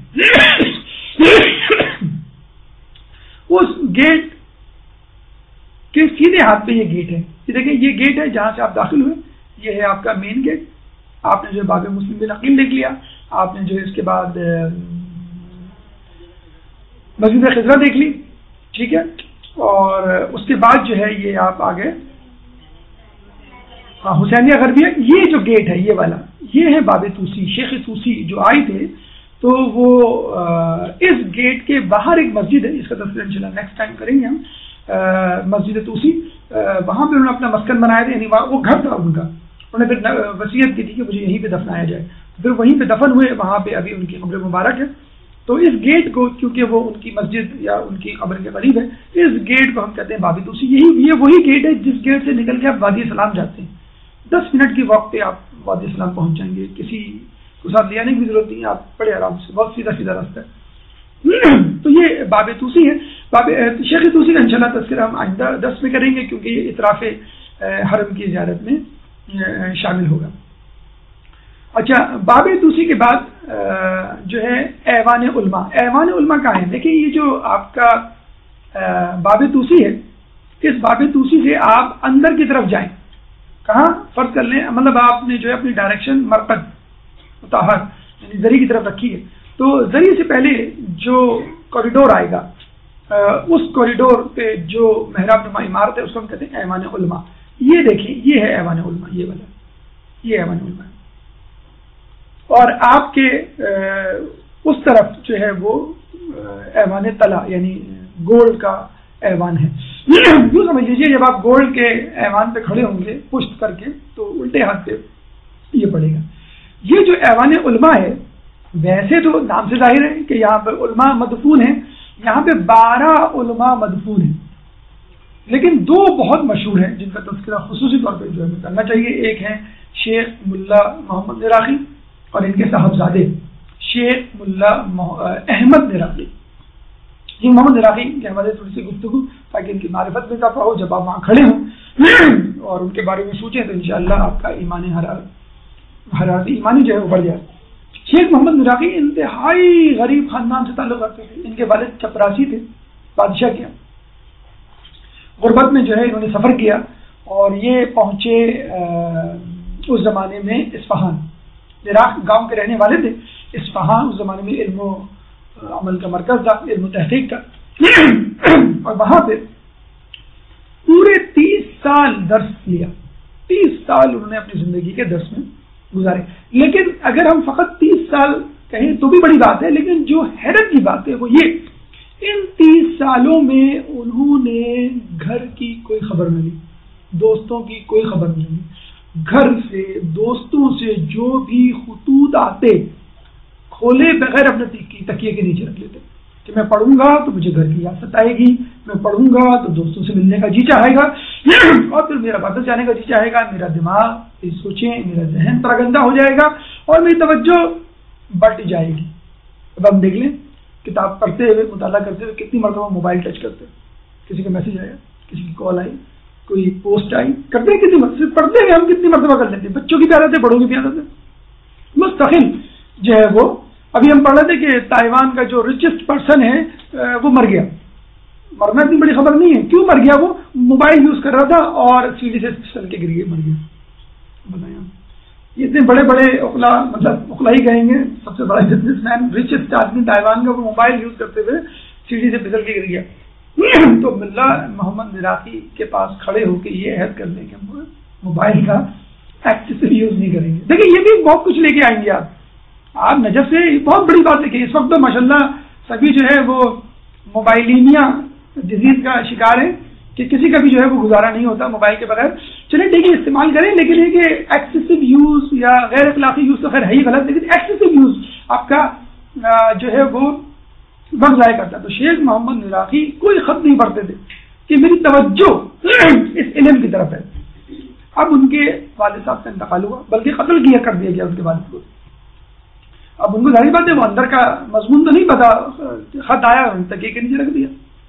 اس گیٹ کے سیدھے ہاتھ پہ یہ گیٹ ہے، دیکھیں یہ گیٹ ہے جہاں سے آپ داخل ہوئے، یہ ہے آپ کا مین گیٹ۔ آپ نے جو باب مسلم بن عقیل دیکھ لیا، آپ نے جو اس کے بعد مسجد خضرہ دیکھ لی، ٹھیک ہے، اور اس کے بعد جو ہے یہ آپ آگے حسینیہ غربیہ، یہ جو گیٹ ہے یہ والا، یہ ہے باب توسی۔ شیخ توسی جو آئے تھے تو وہ اس گیٹ کے باہر ایک مسجد ہے، اس کا تذکرہ انشاءاللہ نیکسٹ ٹائم کریں گے ہم، مسجد توسی، وہاں پہ انہوں نے اپنا مسکن بنایا تھا، یعنی وہ گھر تھا ان کا، انہوں نے پھر وصیت کی تھی کہ مجھے یہیں پہ دفنایا جائے، پھر وہیں پہ دفن ہوئے، وہاں پہ ابھی ان کی قبر مبارک ہے۔ تو اس گیٹ کو، کیونکہ وہ ان کی مسجد یا ان کی قبر کے قریب ہے، اس گیٹ کو ہم کہتے ہیں باب توسی۔ یہ وہی گیٹ ہے جس گیٹ سے نکل کے آپ وادی سلام جاتے ہیں، 10 منٹ کی وقت پہ آپ وادی سلام پہنچ جائیں گے، کسی کو ساتھ لے آنے کی ضرورت نہیں ہے، آپ بڑے آرام سے، بہت سیدھا راستہ ہے۔ تو یہ باب توسی ہے۔ شیخ توسی کا انشاءاللہ تذکرہ ہم آئندہ 10 میں کریں گے، کیونکہ یہ اطراف حرم کی زیارت میں شامل ہوگا۔ اچھا، باب توسی کے بعد جو ہے ایوان علماء۔ ایوان علماء کہاں ہے؟ دیکھیں یہ جو آپ کا باب توسی ہے، اس باب توسی سے آپ اندر کی طرف جائیں، کہاں فرض کر لیں، مطلب آپ نے جو ہے اپنی ڈائریکشن مرکز مطہر یعنی زری کی طرف رکھی ہے، تو زری سے پہلے جو کوریڈور آئے گا، اس کوریڈور پہ جو محراب نما عمارت ہے اس کو ہم کہتے ہیں ایوان علماء۔ یہ دیکھیں یہ ہے ایوان علماء، یہ والا، یہ ایوان علماء ہے، اور آپ کے اس طرف جو ہے وہ ایوان طلا یعنی گولڈ کا ایوان ہے. یوں سمجھ لیجیے جب آپ گولڈ کے ایوان پہ کھڑے ہوں گے پشت کر کے تو الٹے ہاتھ پہ یہ پڑے گا. یہ جو ایوان علماء ہے ویسے تو نام سے ظاہر ہے کہ یہاں پہ علماء مدفون ہیں, یہاں پہ 12 علماء مدفون ہیں, لیکن 2 بہت مشہور ہیں جن کا تذکرہ خصوصی طور پہ جو ہے کرنا چاہیے. ایک ہیں شیخ ملا محمد نراقی اور ان کے صاحبزادے شیخ ملا احمد نراقی. یہ محمد نراقی کے حوالے تھوڑی سی گفتگو تاکہ ان کی معرفت میں اضافہ ہو, جب آپ وہاں کھڑے ہوں اور ان کے بارے میں سوچیں تو انشاءاللہ آپ کا حرارت ایمانی جو ہے وہ بڑھ جائے. شیخ محمد نراقی انتہائی غریب خاندان سے تعلق رکھتے تھے. ان کے والد چپراسی تھے, بادشاہ کے غربت میں جو ہے انہوں نے سفر کیا اور یہ پہنچے اس زمانے میں اصفہان. عراق گاؤں کے رہنے والے تھے. اصفہان اس زمانے میں علم و عمل کا مرکز تھا, علم و تحقیق کا, اور وہاں پہ پورے 30 سال درس لیا. 30 سال انہوں نے اپنی زندگی کے درس میں گزارے. لیکن اگر ہم فقط 30 سال کہیں تو بھی بڑی بات ہے, لیکن جو حیرت کی بات ہے وہ یہ ان 30 سالوں میں انہوں نے گھر کی کوئی خبر نہ لی, دوستوں کی کوئی خبر نہیں لی. گھر سے دوستوں سے جو بھی خطوط آتے کھولے بغیر اپنے تکیے کے نیچے رکھ لیتے کہ میں پڑھوں گا تو مجھے گھر کی یاد ستائے گی, میں پڑھوں گا تو دوستوں سے ملنے کا جی چاہے گا, اور پھر میرا واپس جانے کا جی چاہے گا. میرا دماغ سوچیں, میرا ذہن پراگندہ ہو جائے گا اور میری توجہ بٹ جائے گی. اب آپ دیکھ لیں کتاب پڑھتے ہوئے مطالعہ کرتے ہوئے کتنی مرتبہ موبائل ٹچ کرتے, کسی کا میسج آیا, کسی کی کال آئی, کوئی پوسٹ آئی, کرتے ہیں کتنی مرتبہ, پڑھتے ہوئے ہم کتنی مرتبہ کر لیتے ہیں. بچوں کی بھی عادت ہے, بڑوں کی بھی عادت ہے. مستقل جو ہے وہ ابھی ہم پڑھ رہے تھے کہ تائیوان کا جو ریچسٹ پرسن ہے وہ مر گیا. مرنا اتنی بڑی خبر نہیں ہے, کیوں مر گیا؟ وہ موبائل یوز کر رہا تھا اور سیڑھی سے چل کے گر گیا, مر گیا. بتائیں یہ اتنے بڑے بڑے اخلائی کہیں گے, سب سے بڑا بزنس مین, ریچسٹ آدمی تائیوان کا, وہ موبائل یوز کرتے ہوئے سیڑھی سے پھسل کے گر گیا. تو ملا محمد نراقی کے پاس کھڑے ہو کے یہ عہد کر لیں کہ ہم موبائل کا ایکسیسو یوز نہیں کریں گے. دیکھیں یہ بھی بہت کچھ لے کے آئیں گے آپ نجف سے, بہت بڑی بات ہے کہ اس وقت تو ماشاءاللہ سبھی جو ہے وہ موبائلینیا ڈیزیز کا شکار ہے کہ کسی کا بھی جو ہے وہ گزارا نہیں ہوتا موبائل کے بغیر. چلیں ٹھیک ہے استعمال کریں, لیکن یہ کہ ایکسیسو یوز یا غیر اخلاقی یوز تو خیر ہے ہی غلط, لیکن ایکسیسو یوز آپ کا جو ہے وہ وقت ضائع کرتا ہے. تو شیخ محمد نراقی کوئی خط نہیں پڑھتے تھے کہ میری توجہ اس علم کی طرف ہے. اب ان کے والد صاحب کا انتقال ہوا, بلکہ قتل کر دیا گیا ان کے والد کو. اب ان کو ظاہر بات ہے وہ اندر کا مضمون تو نہیں پتا, خط آیا تکیے کے نیچے رکھ دیا.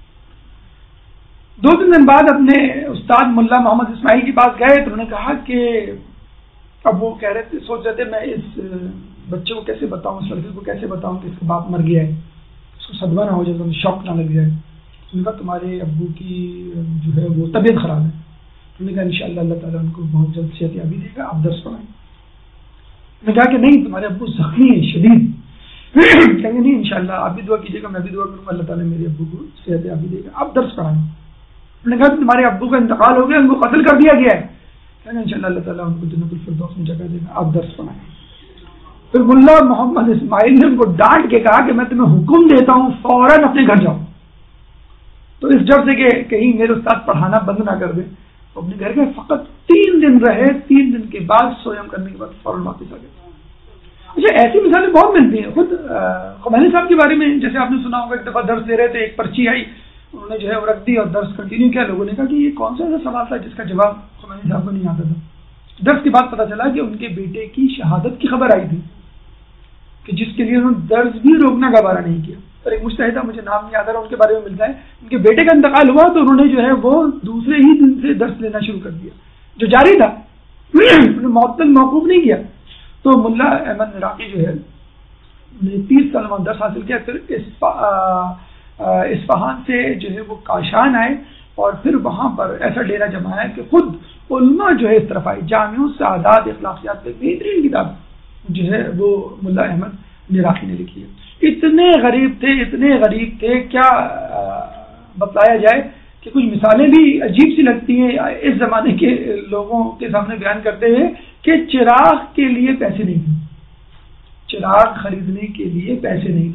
2-3 دن بعد اپنے استاد ملا محمد اسماعیل کے پاس گئے تو انہوں نے کہا کہ اب وہ کہہ رہے تھے, سوچ رہے تھے میں اس بچے کو کیسے بتاؤں, اس لڑکے کو کیسے بتاؤں کہ اس کا باپ مر گیا ہے, اس کو صدمہ نہ ہو جائے, شوق نہ لگ جائے. انہوں نے کہا تمہارے ابو کی جو ہے وہ طبیعت خراب ہے. انہوں نے کہا انشاءاللہ اللہ تعالیٰ ان کو بہت جلد صحت یابی دے گا, آپ درس پڑھائیں. میں کہا کہ نہیں تمہارے ابو زخمی ہیں شدید. کہیں گے نہیں انشاءاللہ آپ بھی دعا کیجیے گا, میں بھی دعا کروں گا, اللہ تعالیٰ میرے ابو کو صحت یابی دے گا, آپ درس پڑھائیں. انہوں نے کہا تمہارے ابو کا انتقال ہو گیا, ان کو قتل کر دیا گیا ہے. کہیں گے انشاءاللہ اللہ تعالیٰ ان کو جنت الفردوس میں جگہ دے گا, آپ درس پڑھائیں. پھر ملا محمد اسماعیل نے ان کو ڈانٹ کے کہا کہ میں تمہیں حکم دیتا ہوں فوراً اپنے گھر جاؤ. تو اس ڈر سے کہ کہیں میرے استاد پڑھانا بند نہ کر دیں تو اپنے گھر گئے. فقط 3 دن رہے, 3 دن کے بعد سویم کرنے کے بعد فوراً واپس آ گئے. اچھا ایسی مثالیں بہت ملتی ہیں. خود خمینی صاحب کے بارے میں جیسے آپ نے سنا ہوگا, ایک دفعہ درس دے رہے تھے, ایک پرچی آئی, انہوں نے جو ہے وہ رکھ دی اور درس کنٹینیو کیا. لوگوں نے کہا کہ یہ کون سا ایسا سوال تھا جس کا جواب خمینی صاحب کو نہیں آتا تھا. درس کے بعد پتا چلا کہ ان کے بیٹے کی شہادت کی خبر آئی تھی کہ جس کے لیے انہوں نے درس بھی روکنا گوارا نہیں کیا. اور ایک مجتہد مجھے نام نہیں یاد آ رہا, ان کے بارے میں ملتا ہے, ان کے بیٹے کا انتقال ہوا تو انہوں نے جو ہے وہ دوسرے ہی دن سے درس لینا شروع کر دیا, جو جاری تھا, معطل موقوف نہیں کیا. تو ملا احمد نراقی جو ہے 30 سال میں درس حاصل کیا. پھر اصفہان سے جو ہے وہ کاشان آئے اور پھر وہاں پر ایسا ڈیرا جمایا کہ خود علماء جو ہے اس طرف آئی. جامع السعادات اخلاقیات پہ بہترین کتاب جو ہے وہ ملا احمد نراقی نے لکھی ہے. اتنے غریب تھے کیا بتایا جائے کہ کچھ مثالیں بھی عجیب سی لگتی ہیں اس زمانے کے لوگوں کے سامنے بیان کرتے ہوئے کہ چراغ کے لیے پیسے نہیں تھے, چراغ خریدنے کے لیے پیسے نہیں تھے.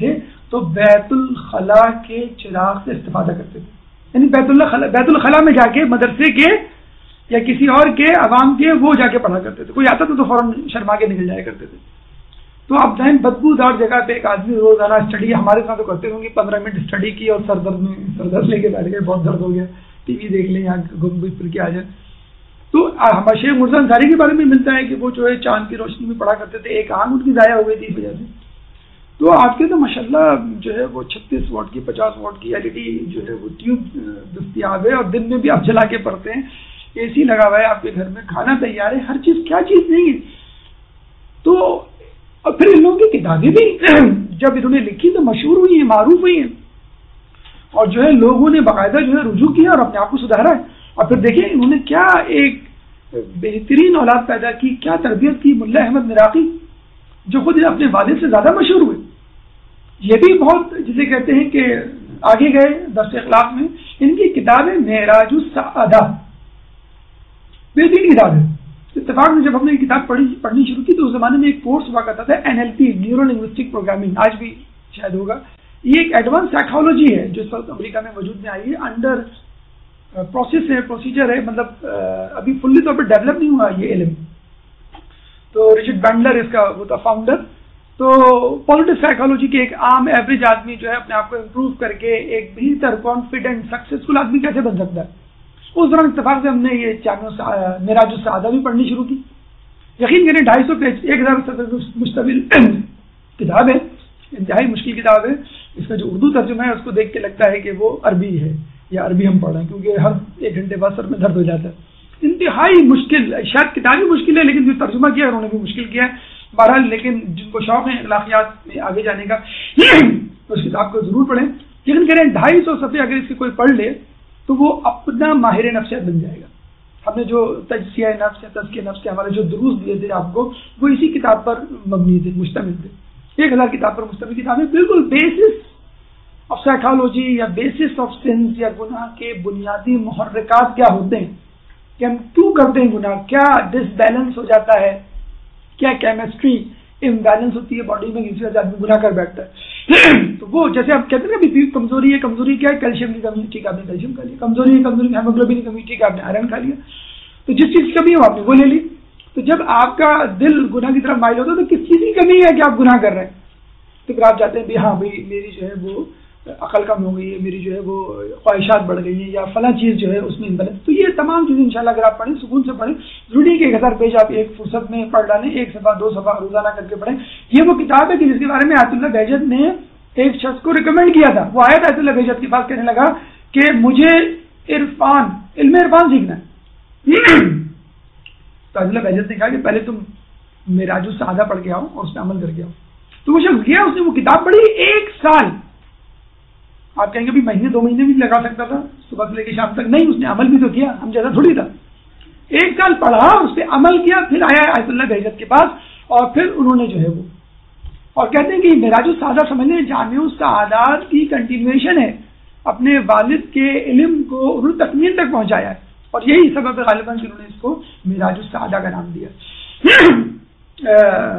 تو بیت الخلا کے چراغ سے استفادہ کرتے تھے. یعنی بیت الخلا میں جا کے مدرسے کے یا کسی اور کے عوام کے وہ جا کے پڑھا کرتے تھے. کوئی آتا تھا تو فوراً شرما کے نکل جایا کرتے تھے. تو آپ ذہن بدبودار جگہ پہ ایک آدمی روزانہ اسٹڈی ہمارے ساتھ تو کرتے ہوں گے 15 منٹ اسٹڈی کی اور سر درد لے کے بیٹھ گئے, بہت درد ہو گیا, ٹی وی دیکھ لیں یا گھوم پھر کے آ جائیں. تو شیخ مرزا انصاری کے بارے میں ملتا ہے کہ وہ جو ہے چاند کی روشنی میں پڑھا کرتے تھے, ایک آنکھ ان کی ضائع ہو گئی تھی اس وجہ سے. تو آپ کے تو ماشاءاللہ جو ہے وہ 36 واٹ کی 50 واٹ کی LED جو ہے وہ ٹیوب دستیاب ہے, اور دن میں بھی آپ جلا کے پڑھتے ہیں, اے سی لگا ہوا ہے آپ کے گھر میں, کھانا تیار ہے, ہر چیز کیا چیز نہیں ہے. تو اور پھر ان لوگوں کی کتابیں بھی جب انہوں نے لکھی تو مشہور ہوئی ہیں, معروف ہوئی ہیں, اور جو ہے لوگوں نے باقاعدہ جو ہے رجوع کیا اور اپنے آپ کو سدھارا ہے. اور پھر دیکھیں انہوں نے کیا ایک بہترین اولاد پیدا کی, کیا تربیت کی. ملا احمد نراقی جو خود اپنے والد سے زیادہ مشہور ہوئے, یہ بھی بہت جسے کہتے ہیں کہ آگے گئے درس اخلاق میں. ان کی کتاب ہے معراج السعادہ, بہترین کتاب ہے. اتفاق میں جب ہم نے یہ کتاب پڑھنی شروع کی تو اس زمانے میں ایک کورس ہوا کرتا تھا NLP, نیورو لنگوسٹک پروگرامنگ, آج بھی شاید ہوگا. یہ ایک ایڈوانس سائیکالوجی ہے جو اس وقت امریکہ میں وجود میں آئی ہے, انڈر پروسیس ہے, پروسیجر ہے, مطلب ابھی فلی طور پر ڈیولپ نہیں ہوا یہ علم. تو رچرڈ بینڈلر اس کا وہ تھا فاؤنڈر. تو پازیٹیو سائیکالوجی کے ایک عام ایوریج آدمی جو ہے اپنے آپ کو امپروو کر کے ایک بہتر کانفیڈنٹ سکسیسفل آدمی کیسے بن سکتا ہے, اس دوران اتفاق سے ہم نے یہ معراج السعادہ بھی پڑھنی شروع کی. یقین کریں 250 پیج 1000 صفحے مشتمل کتاب ہے, انتہائی مشکل کتاب ہے. اس کا جو اردو ترجمہ ہے اس کو دیکھ کے لگتا ہے کہ وہ عربی ہے یا عربی ہم پڑھ رہے ہیں, کیونکہ ہر 1 گھنٹے بعد سر میں درد ہو جاتا ہے. انتہائی مشکل, شاید کتاب بھی مشکل ہے لیکن جو ترجمہ کیا انہوں نے بھی مشکل کیا ہے. بہرحال لیکن جن کو شوق ہے اخلاقیات میں آگے جانے کا تو اس کتاب کو ضرور پڑھیں. یقین کریں 250 صفحے اگر اس کی کوئی پڑھ لے تو وہ اپنا ماہر نفسیات بن جائے گا. ہم نے جو تجزیہ نفس یا تزکیہ نفس کے ہمارے جو دروس دیے تھے آپ کو, وہ اسی کتاب پر مبنی تھے, مشتمل تھے. 1000 کتاب پر مشتمل کتاب ہے, بالکل بیسس آف سائیکالوجی یا بیسس آف سینس یا گناہ کے بنیادی محرکات کیا ہوتے ہیں, کہ ہم کیوں کرتے ہیں گناہ, کیا ڈس بیلنس ہو جاتا ہے, کیا کیمسٹری امبیلنس ہوتی ہے باڈی میں, کسی وجہ سے آدمی گناہ کر بیٹھتا ہے. تو وہ جیسے آپ کہتے ہیں نا بی کمزوری ہے, کمزوری کیا ہے, کیلشیم کی کمی, ٹھیک ہے آپ نے کیلشیم کھا لیا. کمزوری ہے, کمزوری ہیموگلوبن کی کمی, ٹھیک ہے آپ نے آئرن کھا لیا. تو جس چیز کی کمی ہے آپ نے وہ لے لی. تو جب آپ کا دل گناہ کی طرف مائل ہوتا ہے تو کس چیز کی کمی ہے کہ آپ گناہ کر رہے ہیں, تو پھر آپ جاتے ہیں ہاں بھائی میری جو ہے وہ عقل کم ہو گئی ہے, میری جو ہے وہ خواہشات بڑھ گئی ہیں, یا فلاں چیز جو ہے اس میں امبیلنس. تو یہ تمام چیزیں انشاءاللہ اگر آپ پڑھیں, سکون سے پڑھیں, ضروری ہے کہ 1000 پیج آپ ایک فرصت میں پڑھ ڈالیں, 1 صفحہ 2 صفحہ روزانہ کر کے پڑھیں. یہ وہ کتاب ہے کہ جس کے بارے میں آیت اللہ بہجت نے ایک شخص کو ریکمینڈ کیا تھا. وہ آیا تھا آیت اللہ بہجت کے پاس, کہنے لگا کہ مجھے علم عرفان سیکھنا ہے. تو آیت اللہ بہجت نے کہا کہ پہلے تم معراج السعادہ پڑھ کے آؤ اور اس پہ عمل کر کے آؤ. تو وہ شخص گیا, اس نے وہ کتاب پڑھی 1 سال. آپ کہیں گے بھی مہینے 2 مہینے بھی لگا سکتا تھا, صبح سے لے کے شام تک. نہیں, اس نے عمل بھی تو کیا, ہم جیسا تھوڑی تھا. 1 سال پڑھا, اس پہ عمل کیا, پھر آیا آیت اللہ بہجت کے پاس, اور پھر انہوں نے جو ہے وہ, اور کہتے ہیں کہ معراج السعادہ سمجھنے جامع السعادات کی کنٹینویشن ہے, اپنے والد کے علم کو انہوں نے تکمیل تک پہنچایا ہے, اور یہی سبب ہے غالباً کہ انہوں نے اس کو معراج السعادہ کا نام دیا.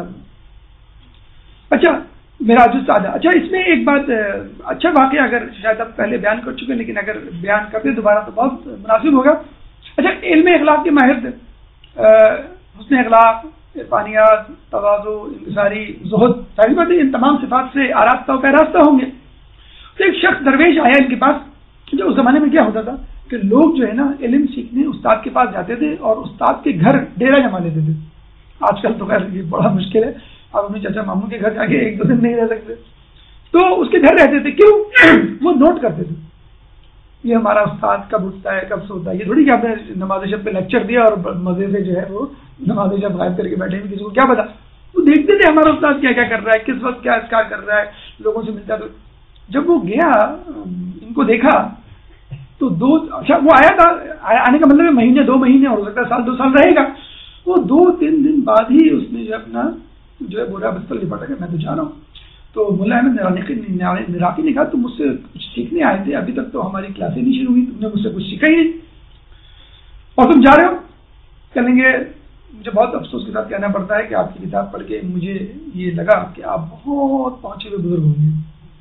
اچھا, معراج السعادہ. اچھا, اس میں ایک بات, اچھا واقعہ اگر شاید اب پہلے بیان کر چکے لیکن اگر بیان کرتے دوبارہ تو بہت مناسب ہوگا. اچھا, علم اخلاق کے ماہر تھے, حسن اخلاق, عرفانیات, تواضع, انکساری, زہد, ساری باتیں ان تمام صفات سے آراستہ و پیراستہ ہوں گے. تو ایک شخص درویش آیا ان کے پاس. جو اس زمانے میں کیا ہوتا تھا کہ لوگ جو ہے نا علم سیکھنے استاد کے پاس جاتے تھے اور استاد کے گھر ڈیرا جما لیتے تھے. آج کل تو خیر یہ بڑا مشکل ہے, آپ اپنے چچا ماموں کے گھر جا کے 1-2 دن نہیں رہ سکتے, تو اس کے گھر رہتے تھے. کیوں؟ وہ نوٹ کرتے تھے یہ ہمارا استاد کب اٹھتا ہے, کب سوتا ہے. یہ تھوڑی کہ آپ نے نماز شب پہ لیکچر دیا اور مزے سے جو ہے وہ نماز شب غائب کر کے بیٹھے ہیں, کسی کو کیا پتا. وہ دیکھتے تھے ہمارا استاد کیا کیا کر رہا ہے, کس وقت کیا کیا کر رہا ہے, لوگوں سے ملتا. تو جب وہ گیا, ان کو دیکھا تو اچھا وہ آیا تھا, آنے کا مطلب ہے مہینے 2 مہینے, ہو سکتا ہے سال 2 سال رہے گا. وہ 2-3 دن بعد ہی اس نے جو اپنا جو ہے بورا بستر لپٹا کہ میں تو جا رہا ہوں. تو مولا احمد نراقی نے کہا تم مجھ سے کچھ سیکھنے آئے تھے, ابھی تک تو ہماری کلاسیں نہیں شروع ہوئی, تم نے مجھ سے کچھ سیکھا ہی نہیں اور تم جا رہے ہو. کہیں گے مجھے بہت افسوس کے ساتھ کہنا پڑتا ہے کہ آپ کی کتاب پڑھ کے مجھے یہ لگا کہ آپ بہت پہنچے ہوئے بزرگ ہوں گے,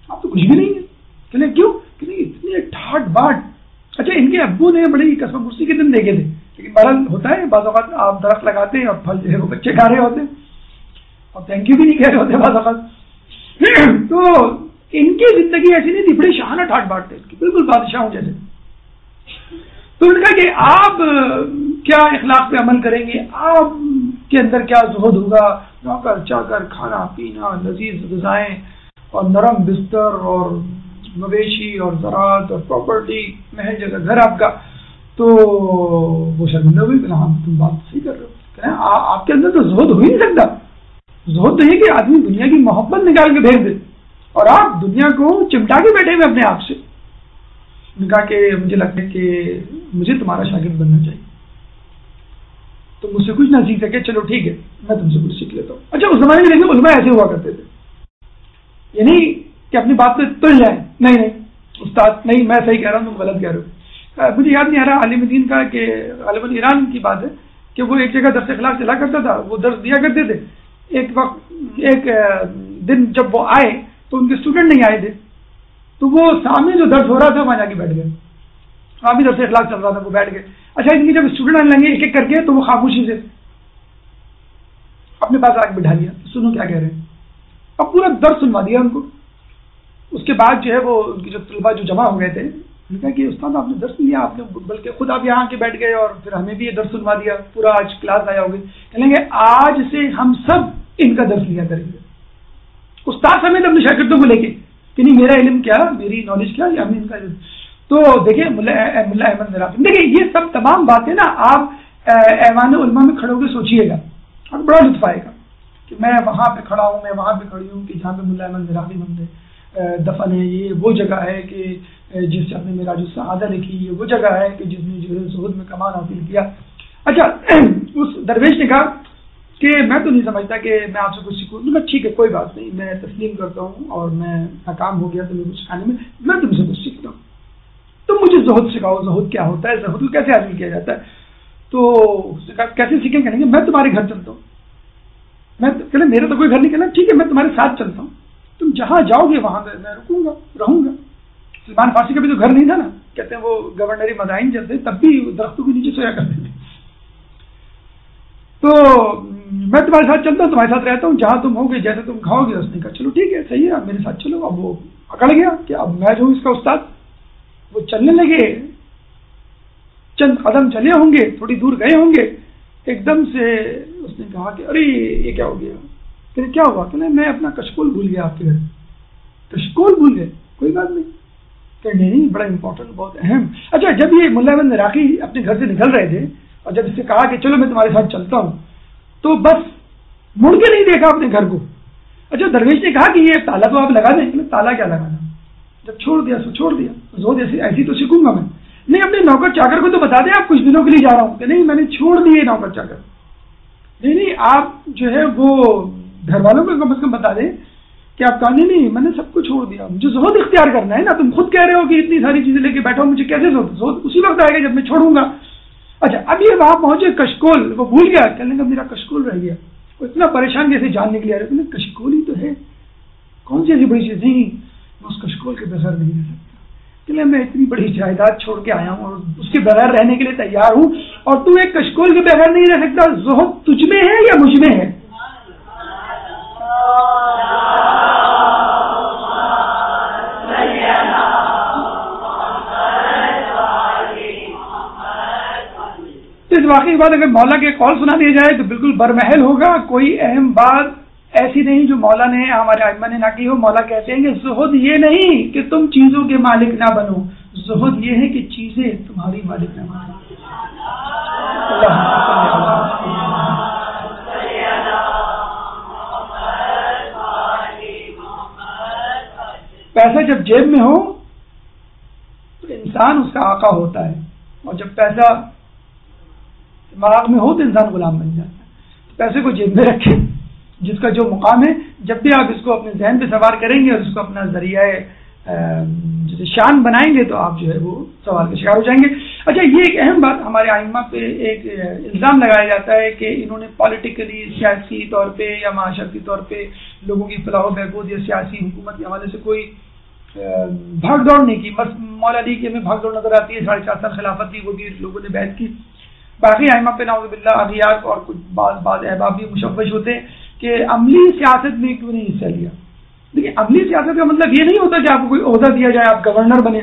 آپ تو کچھ بھی نہیں ہے. کہ کیوں کہ اتنے ٹھاٹ باٹ. اچھا ان کے ابو نے بڑی قسم پرسی کے دن دیکھے تھے, لیکن بہرحال ہوتا ہے بعض اوقات آپ درخت لگاتے ہیں اور پھل جو ہے وہ بچے کھا رہے ہوتے ہیں اور تھینک یو بھی نہیں کہہ رہے ہوتے بعض اوقات. تو ان کی زندگی ایسی نہیں تھی, بڑے شاہانہ ٹھاٹ باٹ تھے بالکل بادشاہوں جیسے. تو ان کا کہ آپ کیا اخلاق پہ عمل کریں گے, آپ کے اندر کیا زہد ہوگا, نوکر چاکر, کھانا پینا, لذیذ غذائیں اور نرم بستر اور مویشی اور زراعت اور پراپرٹی, محل جگہ گھر آپ کا. تو وہ شرمندہ ہوئی کہ ہاں تم بات صحیح کر رہے ہو, آپ کے اندر تو زہد ہو ہی نہیں سکتا. زہد تو یہ کہ آدمی دنیا کی محبت نکال کے بھیج دے, اور آپ دنیا کو چمٹا کے بیٹھے ہوئے اپنے آپ سے. کہا کہ مجھے لگتا ہے کہ مجھے تمہارا شاگرد بننا چاہیے, تو مجھ سے کچھ نہ سیکھ سکے, چلو ٹھیک ہے میں تم سے کچھ سیکھ لیتا ہوں. اچھا اس زمانے میں دیکھیں علماء ایسے ہوا کرتے تھے, یعنی کہ اپنی بات پہ تل جائیں, نہیں استاد نہیں میں صحیح کہہ رہا ہوں تم غلط کہہ رہے ہو. مجھے یاد نہیں آ رہا عالم دین کا کہ غالباً ایران کی بات ہے کہ وہ ایک جگہ درس اخلاق چلا کرتا تھا, وہ درس دیا کرتے تھے. ایک دن جب وہ آئے تو ان کے اسٹوڈنٹ نہیں آئے تھے, تو وہ سامنے جو درس ہو رہا تھا وہاں جا کے بیٹھ گئے, وہاں بھی درس اخلاق چل رہا تھا, وہ بیٹھ گئے. اچھا ان کی جب اسٹوڈنٹ آنے لگے ایک ایک کر کے, تو وہ خاموشی سے اپنے پاس آ کے بٹھا لیا, سنو کیا کہہ رہے ہیں. اب پورا درس سنوا دیا ان کو. اس کے بعد جو ہے وہ ان کی جو طلبا جو جمع ہو گئے تھے, ان نے کہا کہ استاد آپ نے درس لیا, آپ نے بلکہ خود آپ یہاں کے بیٹھ گئے اور پھر ہمیں بھی یہ درس سنوا دیا, پورا آج کلاس آیا ہوگی. کہیں گے آج سے ہم سب ان کا درس لیا کریں گے, استاد سمیت اپنے شاگردوں کو لے کے, کہ نہیں میرا علم کیا, میری نالج کیا, یا ہمیں ان کا علم. تو دیکھیں ملا احمد ذرافی, دیکھیں یہ سب تمام باتیں نا آپ ایوان علماء میں کھڑے ہو کے سوچیے گا, اور بڑا لطف آئے گا کہ میں وہاں پہ کھڑا ہوں, میں وہاں پہ کھڑی ہوں, کہ جہاں پہ ملا احمد ذرافی بندے دفن ہے, یہ وہ جگہ ہے کہ جس شخص نے میرا جو سعادہ لکھی, یہ وہ جگہ ہے کہ جس نے جو ہے زہد میں کمال حاصل کیا. اچھا اس درویش نے کہا کہ میں تو نہیں سمجھتا کہ میں آپ سے کچھ سیکھوں. میں ٹھیک ہے کوئی بات نہیں, میں تسلیم کرتا ہوں, اور میں ناکام ہو گیا تو میرے سکھانے میں تم سے کچھ سیکھتا ہوں, تم مجھے زہد سکھاؤ, زہد کیا ہوتا ہے, زہد کو کیسے حاصل کیا جاتا ہے. تو کیسے سیکھیں, کہیں گے میں تمہارے گھر چلتا ہوں. میں کہنا میرا تو کوئی گھر نہیں, کہنا ٹھیک ہے میں تمہارے ساتھ چلتا ہوں, تم جہاں جاؤ گے وہاں پہ میں رکوں گا, رہوں گا. سلمان فارسی کا بھی تو گھر نہیں تھا نا, کہتے ہیں وہ گورنری مدائن جب تھے تب بھی درختوں کے نیچے سویا کرتے تھے. تو میں تمہارے ساتھ چلتا ہوں, تمہارے ساتھ رہتا ہوں, جہاں تم ہوگے جیسے تم کھاؤ گے. اس نے کہا چلو ٹھیک ہے صحیح ہے, اب میرے ساتھ چلو. اب وہ پکڑ گیا کہ اب میں جو ہوں اس کا استاد. وہ چلنے لگے, چند قدم چلے ہوں گے, تھوڑی دور گئے ہوں گے, ایک دم سے اس نے کہا کہ ارے یہ کیا ہو گیا. کہ کیا ہوا, کہ میں اپنا کشکول بھول گیا آپ کے گھر. کشکول بھول گئے, کوئی بات نہیں, کہ نہیں بڑا امپورٹنٹ, بہت اہم. اچھا جب یہ ملا احمد عراقی اپنے گھر سے نکل رہے تھے, اور جب اس سے کہا کہ چلو میں تمہارے ساتھ چلتا ہوں, تو بس مڑ کے نہیں دیکھا اپنے گھر کو. اچھا درویش نے کہا کہ یہ تالا تو آپ لگا دیں. تالا کیا لگانا, جب چھوڑ دیا سو چھوڑ دیا, زہد ایسی تو سیکھوں گا میں. نہیں اپنے نوکر چاکر کو تو بتا دیں آپ کچھ دنوں کے لیے جا رہا ہوں. کہ نہیں میں نے چھوڑ دیے نوکر چاکر. نہیں آپ جو ہے وہ گھر والوں کو کم از کم بتا دیں کہ آپ کہا نہیں میں نے سب کو چھوڑ دیا, مجھے زہد اختیار کرنا ہے نا. تم خود کہہ رہے ہو کہ اتنی ساری چیزیں لے کے بیٹھا ہوں, مجھے کیسے زہد اسی وقت آئے گا جب میں چھوڑوں گا. اچھا اب یہ وہاں پہنچے کشکول, وہ بھول گیا, کہنے کا میرا کشکول رہ گیا. وہ اتنا پریشان جیسے جان نکلی آ رہے, کشکول ہی تو ہے, کون سی ایسی بڑی چیز نہیں, میں اس کشکول کے بغیر نہیں رہ سکتا. کہ میں اتنی بڑی جائیداد چھوڑ کے آیا ہوں اور اس کے بغیر رہنے کے لیے تیار ہوں, اور تو ایک کشکول کے بغیر نہیں رہ سکتا. زہد تجھ میں ہے یا مجھ میں ہے؟ اس واقعی بات اگر مولا کے قول سنا دیا جائے تو بالکل برمحل ہوگا. کوئی اہم بات ایسی نہیں جو مولا نے ہمارے ائمہ نے نہ کی ہو. مولا کہتے ہیں کہ زہد یہ نہیں کہ تم چیزوں کے مالک نہ بنو, زہد یہ ہے کہ چیزیں تمہاری مالک نہ بنو. پیسہ جب جیب میں ہو تو انسان اس کا آقا ہوتا ہے, اور جب پیسہ دماغ میں ہو تو انسان غلام بن جاتا ہے. پیسے کو جیب میں رکھیں, جس کا جو مقام ہے, جب بھی آپ اس کو اپنے ذہن پہ سوار کریں گے اور اس کو اپنا ذریعہ جیسے شان بنائیں گے تو آپ جو ہے وہ سوال کا شکار ہو جائیں گے. اچھا یہ ایک اہم بات, ہمارے ائمہ پہ ایک الزام لگایا جاتا ہے کہ انہوں نے پولیٹیکلی سیاسی طور پہ یا معاشرتی طور پہ لوگوں کی فلاح و بہبود یا سیاسی حکومت کے حوالے سے کوئی بھاگ دوڑ نہیں کی. بس مولا علی کی ہمیں بھاگ دوڑ نظر آتی ہے. 4.5 سال خلافت تھی, وہ بھی لوگوں نے بیعت کی. باقی ائمہ پہ نعوذ باللہ اغیار اور کچھ بعض احباب بھی مشوش ہوتے ہیں کہ عملی سیاست میں کیوں نہیں حصہ لیا. دیکھیے عملی سیاست کا مطلب یہ نہیں ہوتا کہ آپ کو کوئی عہدہ دیا جائے, آپ گورنر بنے,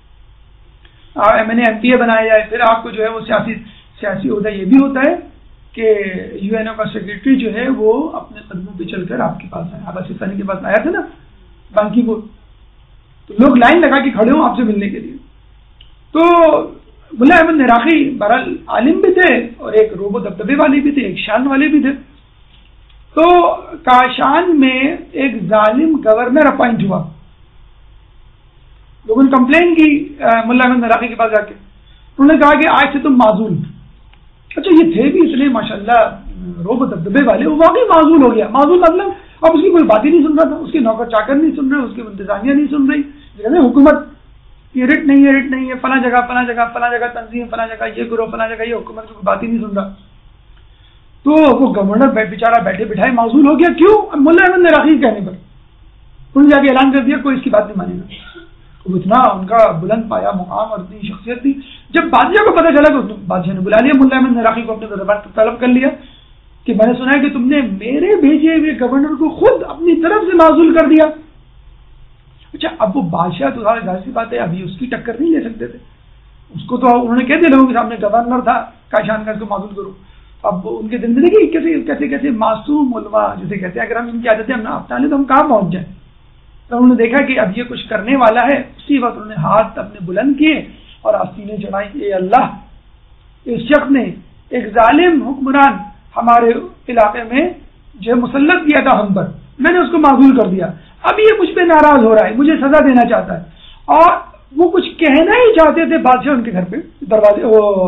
ایم پی اے بنایا جائے, پھر آپ کو جو ہے وہ سیاسی عہدہ یہ بھی ہوتا ہے کہ یو این او کا سیکرٹری جو ہے وہ اپنے قدموں پہ چل کر آپ کے پاس آئے. عباس ثانی کے پاس آیا تھا نا بانکی پور, تو لوگ لائن لگا کے کھڑے ہوں آپ سے ملنے کے لیے. تو ملا احمد عراقی بہرحال عالم بھی تھے اور ایک روب و دبدبے والے بھی تھے, ایک شان والے بھی تھے. تو کاشان میں ایک ظالم گورنر اپوائنٹ ہوا. لوگوں نے کمپلین کی ملا احمد عراقی کے پاس جا کے, انہوں نے کہا کہ آج سے تم معزول. اچھا یہ تھے بھی اتنے ماشاءاللہ روب و دبدبے والے, وہ واقعی معزول ہو گیا. معزول مطلب اب اس کی کوئی بات ہی نہیں سن رہا تھا, اس کے نوکر چاکر نہیں سن رہے, اس کی انتظامیہ نہیں سن رہی, حکومت یہ رٹ نہیں ہے, فلاں جگہ تنظیم, فلاں جگہ یہ گروہ, فلاں جگہ یہ, حکومت کی بات ہی نہیں سن رہا. تو وہ گورنر بیچارہ بیٹھے بٹھائے معزول ہو گیا. کیوں؟ ملا احمد عراقی کہنے پر انہوں نے جا کے اعلان کر دیا کوئی اس کی بات نہیں مانے گا. وہ اتنا ان کا بلند پایا مقام اور اتنی شخصیت تھی. جب بادشاہ کو پتہ چلا تو بادشاہ نے بلا لیا ملا احمد عراقی کو اپنے دربار طلب کر لیا کہ میں نے سنا ہے کہ تم نے میرے بھیجے ہوئے گورنر کو خود اپنی طرف سے معزول کر دیا. اچھا اب وہ بادشاہ تو ظاہر سی بات ہے ابھی اس کی ٹکر نہیں لے سکتے تھے, اس کو تو انہوں نے کہہ دیا لوگوں کے سامنے گورنر تھا کاشان کا, اس کو معزول کرو. اب ان کے دل میں دیکھیے کیسے معصوم علماء جسے کہتے ہیں, اگر ہم ان کی عادتیں ہم نہ اپنا لیں تو ہم کہاں پہنچ جائیں. تو انہوں نے دیکھا کہ اب یہ کچھ کرنے والا ہے, اسی وقت انہوں نے ہاتھ اپنے بلند کیے اور آستینیں چڑھائی. اے اللہ, اس شخص نے ایک ظالم حکمران ہمارے علاقے میں جو مسلط کیا تھا ہم پر, میں نے اس کو معزول کر دیا. اب یہ مجھ پہ ناراض ہو رہا ہے, مجھے سزا دینا چاہتا ہے. اور وہ کچھ کہنا ہی چاہتے تھے, بادشاہ ان کے گھر پہ دروازے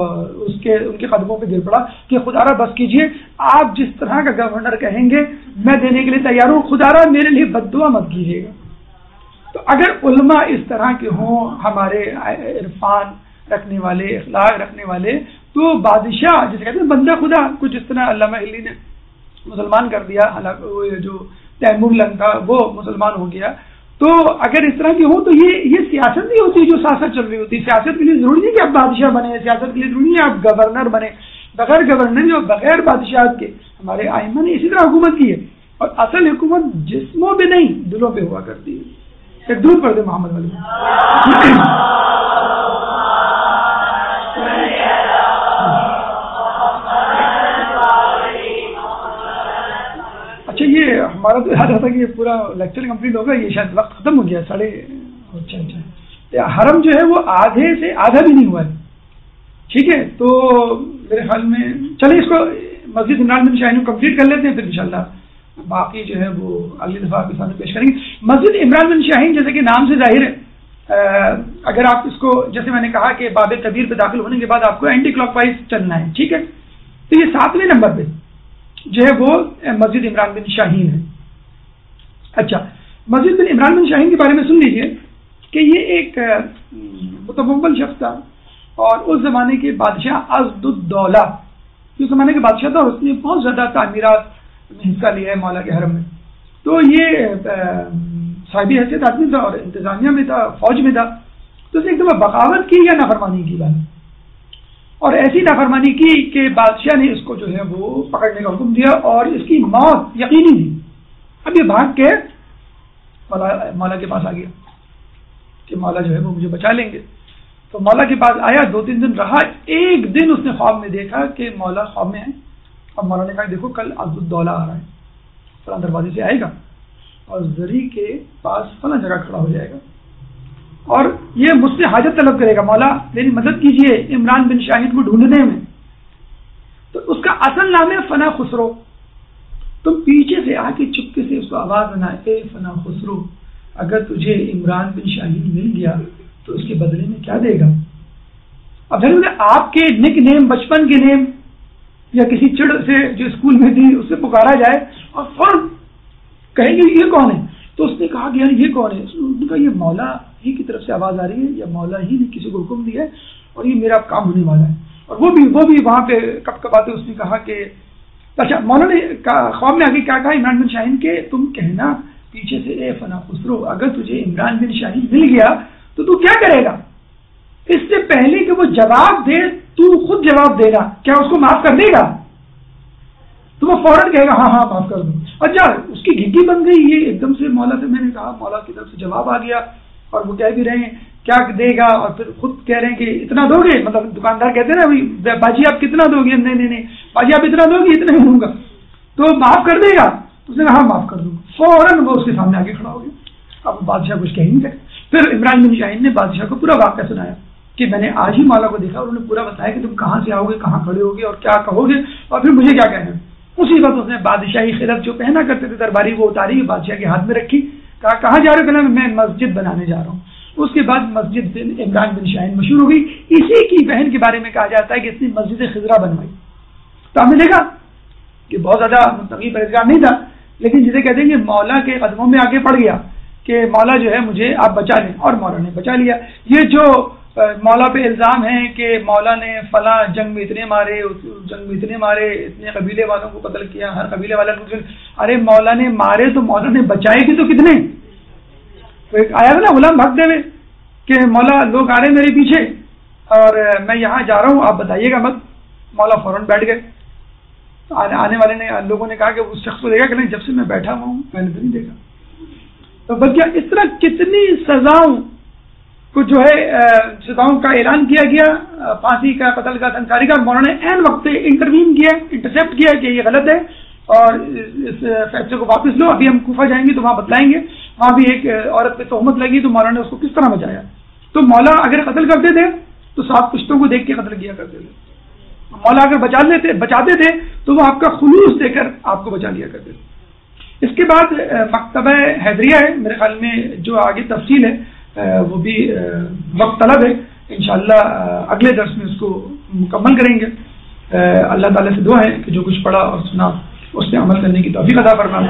ان کے قدموں پہ گر پڑا کہ خدا را بس کیجئے, آپ جس طرح کا گورنر کہیں گے میں دینے کے لیے تیار ہوں, خدا را میرے لیے بد دعا مت کیجیے گا. تو اگر علماء اس طرح کے ہوں, ہمارے عرفان رکھنے والے, اخلاق رکھنے والے, تو بادشاہ جسے کہتے ہیں بندہ خدا, کچھ اس طرح علامہ علی نے مسلمان کر دیا, حالانکہ جو تیمور لنگ تھا وہ مسلمان ہو گیا. تو اگر اس طرح کی ہو تو یہ سیاست نہیں ہوتی جو سیاست چل رہی ہوتی. سیاست کے لیے ضروری نہیں کہ آپ بادشاہ بنے, سیاست کے لیے ضروری نہیں آپ گورنر بنے. بغیر گورنر اور بغیر بادشاہت کے ہمارے ائمہ نے اسی طرح حکومت کی ہے. اور اصل حکومت جسموں پہ نہیں دلوں پہ ہوا کرتی ہے. ایک درود پڑھ دے محمد علی. اچھا یہ ہمارا تو یاد آتا کہ یہ پورا لیکچر کمپلیٹ ہوگا, یہ شاید وقت ختم ہو گیا 8:30. اچھا حرم جو ہے وہ آدھے سے آدھا بھی نہیں ہوا ہے, ٹھیک ہے. تو میرے خیال میں چلیں اس کو مسجد عمران بن شاہین کو کمپلیٹ کر لیتے ہیں, پھر انشاءاللہ باقی جو ہے وہ اگلی دفعہ آپ کے سامنے پیش کریں گے. مسجد عمران بن شاہین جیسے کہ نام سے ظاہر ہے, اگر آپ اس کو جیسے میں نے کہا کہ باب کبیر پہ داخل ہونے کے بعد آپ کو اینٹی کلاک وائز چلنا ہے, ٹھیک ہے. تو یہ 7ویں نمبر پہ جو ہے وہ مسجد عمران بن شاہین ہے. اچھا مسجد بن عمران بن شاہین کے بارے میں سن لیجئے کہ یہ ایک متمول شخص تھا اور اس زمانے کے بادشاہ ازد الدولہ, اس زمانے کے بادشاہ تھا, اور اس نے بہت زیادہ تعمیرات میں حصہ لیا ہے مولا کے حرم میں. تو یہ صاحب حیثیت آدمی تھا اور انتظامیہ میں تھا, فوج میں تھا. تو اس نے ایک دفعہ بغاوت کی یا نافرمانی کی بات, اور ایسی نافرمانی کی کہ بادشاہ نے اس کو جو ہے وہ پکڑنے کا حکم دیا اور اس کی موت یقینی تھی. اب یہ بھاگ کے مولا کے پاس آ گیا کہ مولا جو ہے وہ مجھے بچا لیں گے. تو مولا کے پاس آیا, 2-3 دن رہا. ایک دن اس نے خواب میں دیکھا کہ مولا خواب میں ہے, اور مولا نے کہا دیکھو کل عبد الدولہ آ رہا ہے, فلاں دروازے سے آئے گا اور زری کے پاس فلاں جگہ کھڑا ہو جائے گا اور یہ مجھ سے حاجت طلب کرے گا, مولا میری مدد کیجئے عمران بن شاہین کو ڈھونڈنے میں. تو اس کا اصل نام ہے فنا خسرو. تم پیچھے سے آ کے چپکے سے اس کو آواز بنا, اے فنا خسرو, اگر تجھے عمران بن شاہین مل گیا تو اس کے بدلے میں کیا دے گا. اب آپ کے نک نیم, بچپن کے نیم یا کسی چڑ سے جو اسکول میں تھی اس سے پکارا جائے اور فوراً کہیں گے یہ کون ہے. تو اس نے کہا کہ یار یہ کون ہے. اس نے کہا یہ مولا ہی کی طرف سے آواز آ رہی ہے, یا مولا ہی نے کسی کو حکم دیا ہے اور یہ میرا کام ہونے والا ہے. اور وہ بھی وہاں پہ کب کب آتے. اس نے کہا کہ اچھا مولا نے خواب میں آگے کیا کہا عمران بن شاہین کے, تم کہنا پیچھے سے اے فنا خسرو اگر تجھے عمران بن شاہین مل گیا تو تو کیا کرے گا؟ اس سے پہلے کہ وہ جواب دے تو خود جواب دے گا، کیا اس کو معاف کر دے گا؟ تو وہ فوراً کہے گا ہاں ہاں معاف کر دوں. اچھا اس کی گھگی بن گئی. یہ ایک دم سے مولا سے میں نے کہا، مولا کی طرف سے جواب آ گیا اور وہ کہہ بھی رہے ہیں کیا دے گا، اور پھر خود کہہ رہے ہیں کہ اتنا دو گے. مطلب دکاندار کہتے ہیں نا باجی آپ کتنا دو گے؟ نہیں باجی آپ اتنا دو گے، اتنا ہی دوں گا. تو معاف کر دے گا؟ اس نے کہا ہاں معاف کر دوں گا. فوراً وہ اس کے سامنے آگے کھڑا ہو گیا. اب بادشاہ کچھ کہہ نہیں سکتے. پھر عمران بن شاہین نے بادشاہ کو پورا واقعہ سنایا کہ میں نے آج ہی مولا کو دیکھا، انہوں نے پورا بتایا کہ تم کہاں سے آؤ گے، کہاں کھڑے ہوگے اور کیا کہو گے اور پھر مجھے کیا کہنا ہے. اسی وقت اس نے بادشاہی خلعت جو پہنا کرتے تھے درباری وہ اتاری، بادشاہ کے ہاتھ میں رکھی. کہا کہاں جا رہے ہو؟ کہنا میں مسجد بنانے جا رہا ہوں. اس کے بعد مسجد عمران بن شاہین مشہور ہو گئی. اسی کی بہن کے بارے میں کہا جاتا ہے کہ اس نے مسجد خضرا بنوائی. تو ہم نے دیکھا کہ بہت زیادہ متقی پرہیزگار نہیں تھا، لیکن جسے کہتے ہیں کہ مولا کے قدموں میں آگے پڑ گیا کہ مولا جو ہے مجھے آپ بچا لیں، اور مولا نے بچا لیا. یہ جو مولا پہ الزام ہے کہ مولا نے فلاں جنگ میں اتنے مارے، اس جنگ میں اتنے مارے، اتنے قبیلے والوں کو قتل کیا، ہر قبیلے والا کو قتل. ارے مولا نے مارے تو مولا نے بچائے بھی تو کتنے. تو ایک آیا نا غلام بھاگتے ہوئے کہ مولا لوگ آ رہے میرے پیچھے اور میں یہاں جا رہا ہوں، آپ بتائیے گا مت. مولا فوراً بیٹھ گئے. آنے والے نے لوگوں نے کہا کہ اس شخص کو دیکھا کہ نہیں، جب سے میں بیٹھا ہوا ہوں میں نے تو نہیں دیکھا. تو بلکہ اس طرح کتنی سزاؤں کو جو ہے سزاؤں کا اعلان کیا گیا، پھانسی کا، قتل کا، سنساری کا. مولانا نے عین وقت انٹروین کیا، انٹرسپٹ کیا کہ یہ غلط ہے اور اس فیصلے کو واپس لو. ابھی ہم کوفہ جائیں گے تو وہاں بتلائیں گے. وہاں بھی ایک عورت پہ تہمت لگی تو مولانا نے اس کو کس طرح بچایا. تو مولا اگر قتل کرتے تھے تو 7 پشتوں کو دیکھ کے قتل کیا کرتے تھے. مولا اگر بچاتے تھے تو وہ آپ کا خلوص دے کر آپ کو بچا لیا کرتے تھے. اس کے بعد مکتبہ حیدریہ ہے، میرے خیال میں جو آگے تفصیل ہے وہ بھی وقت طلب ہے. انشاءاللہ اگلے درس میں اس کو مکمل کریں گے. اللہ تعالیٰ سے دعا ہے کہ جو کچھ پڑھا اور سنا اس پہ عمل کرنے کی توفیق عطا فرما.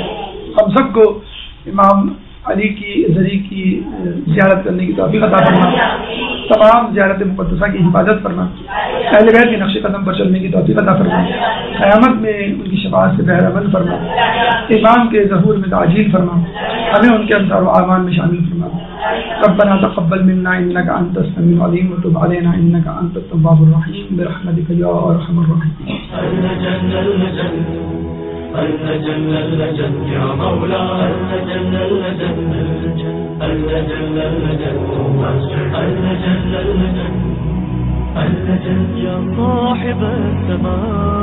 ہم سب کو امام علی کی زری کی زیارت کرنے کی توفیق عطا فرما. تمام زیارت مقدسہ کی حفاظت فرما. اہل بیت کے نقش قدم پر چلنے کی توفیق عطا فرما. قیامت میں ان کی شفاعت سے بہر امن فرما. ایمان کے ظہور میں تعجیل فرما. ہمیں ان کے انصار و اعمال میں شامل فرما. ربنا تقبل منا انك انت السميع العليم وتب علينا انك انت التواب الرحيم برحمتك يا ارحم الراحمين. يا مولا يا صاحب السماء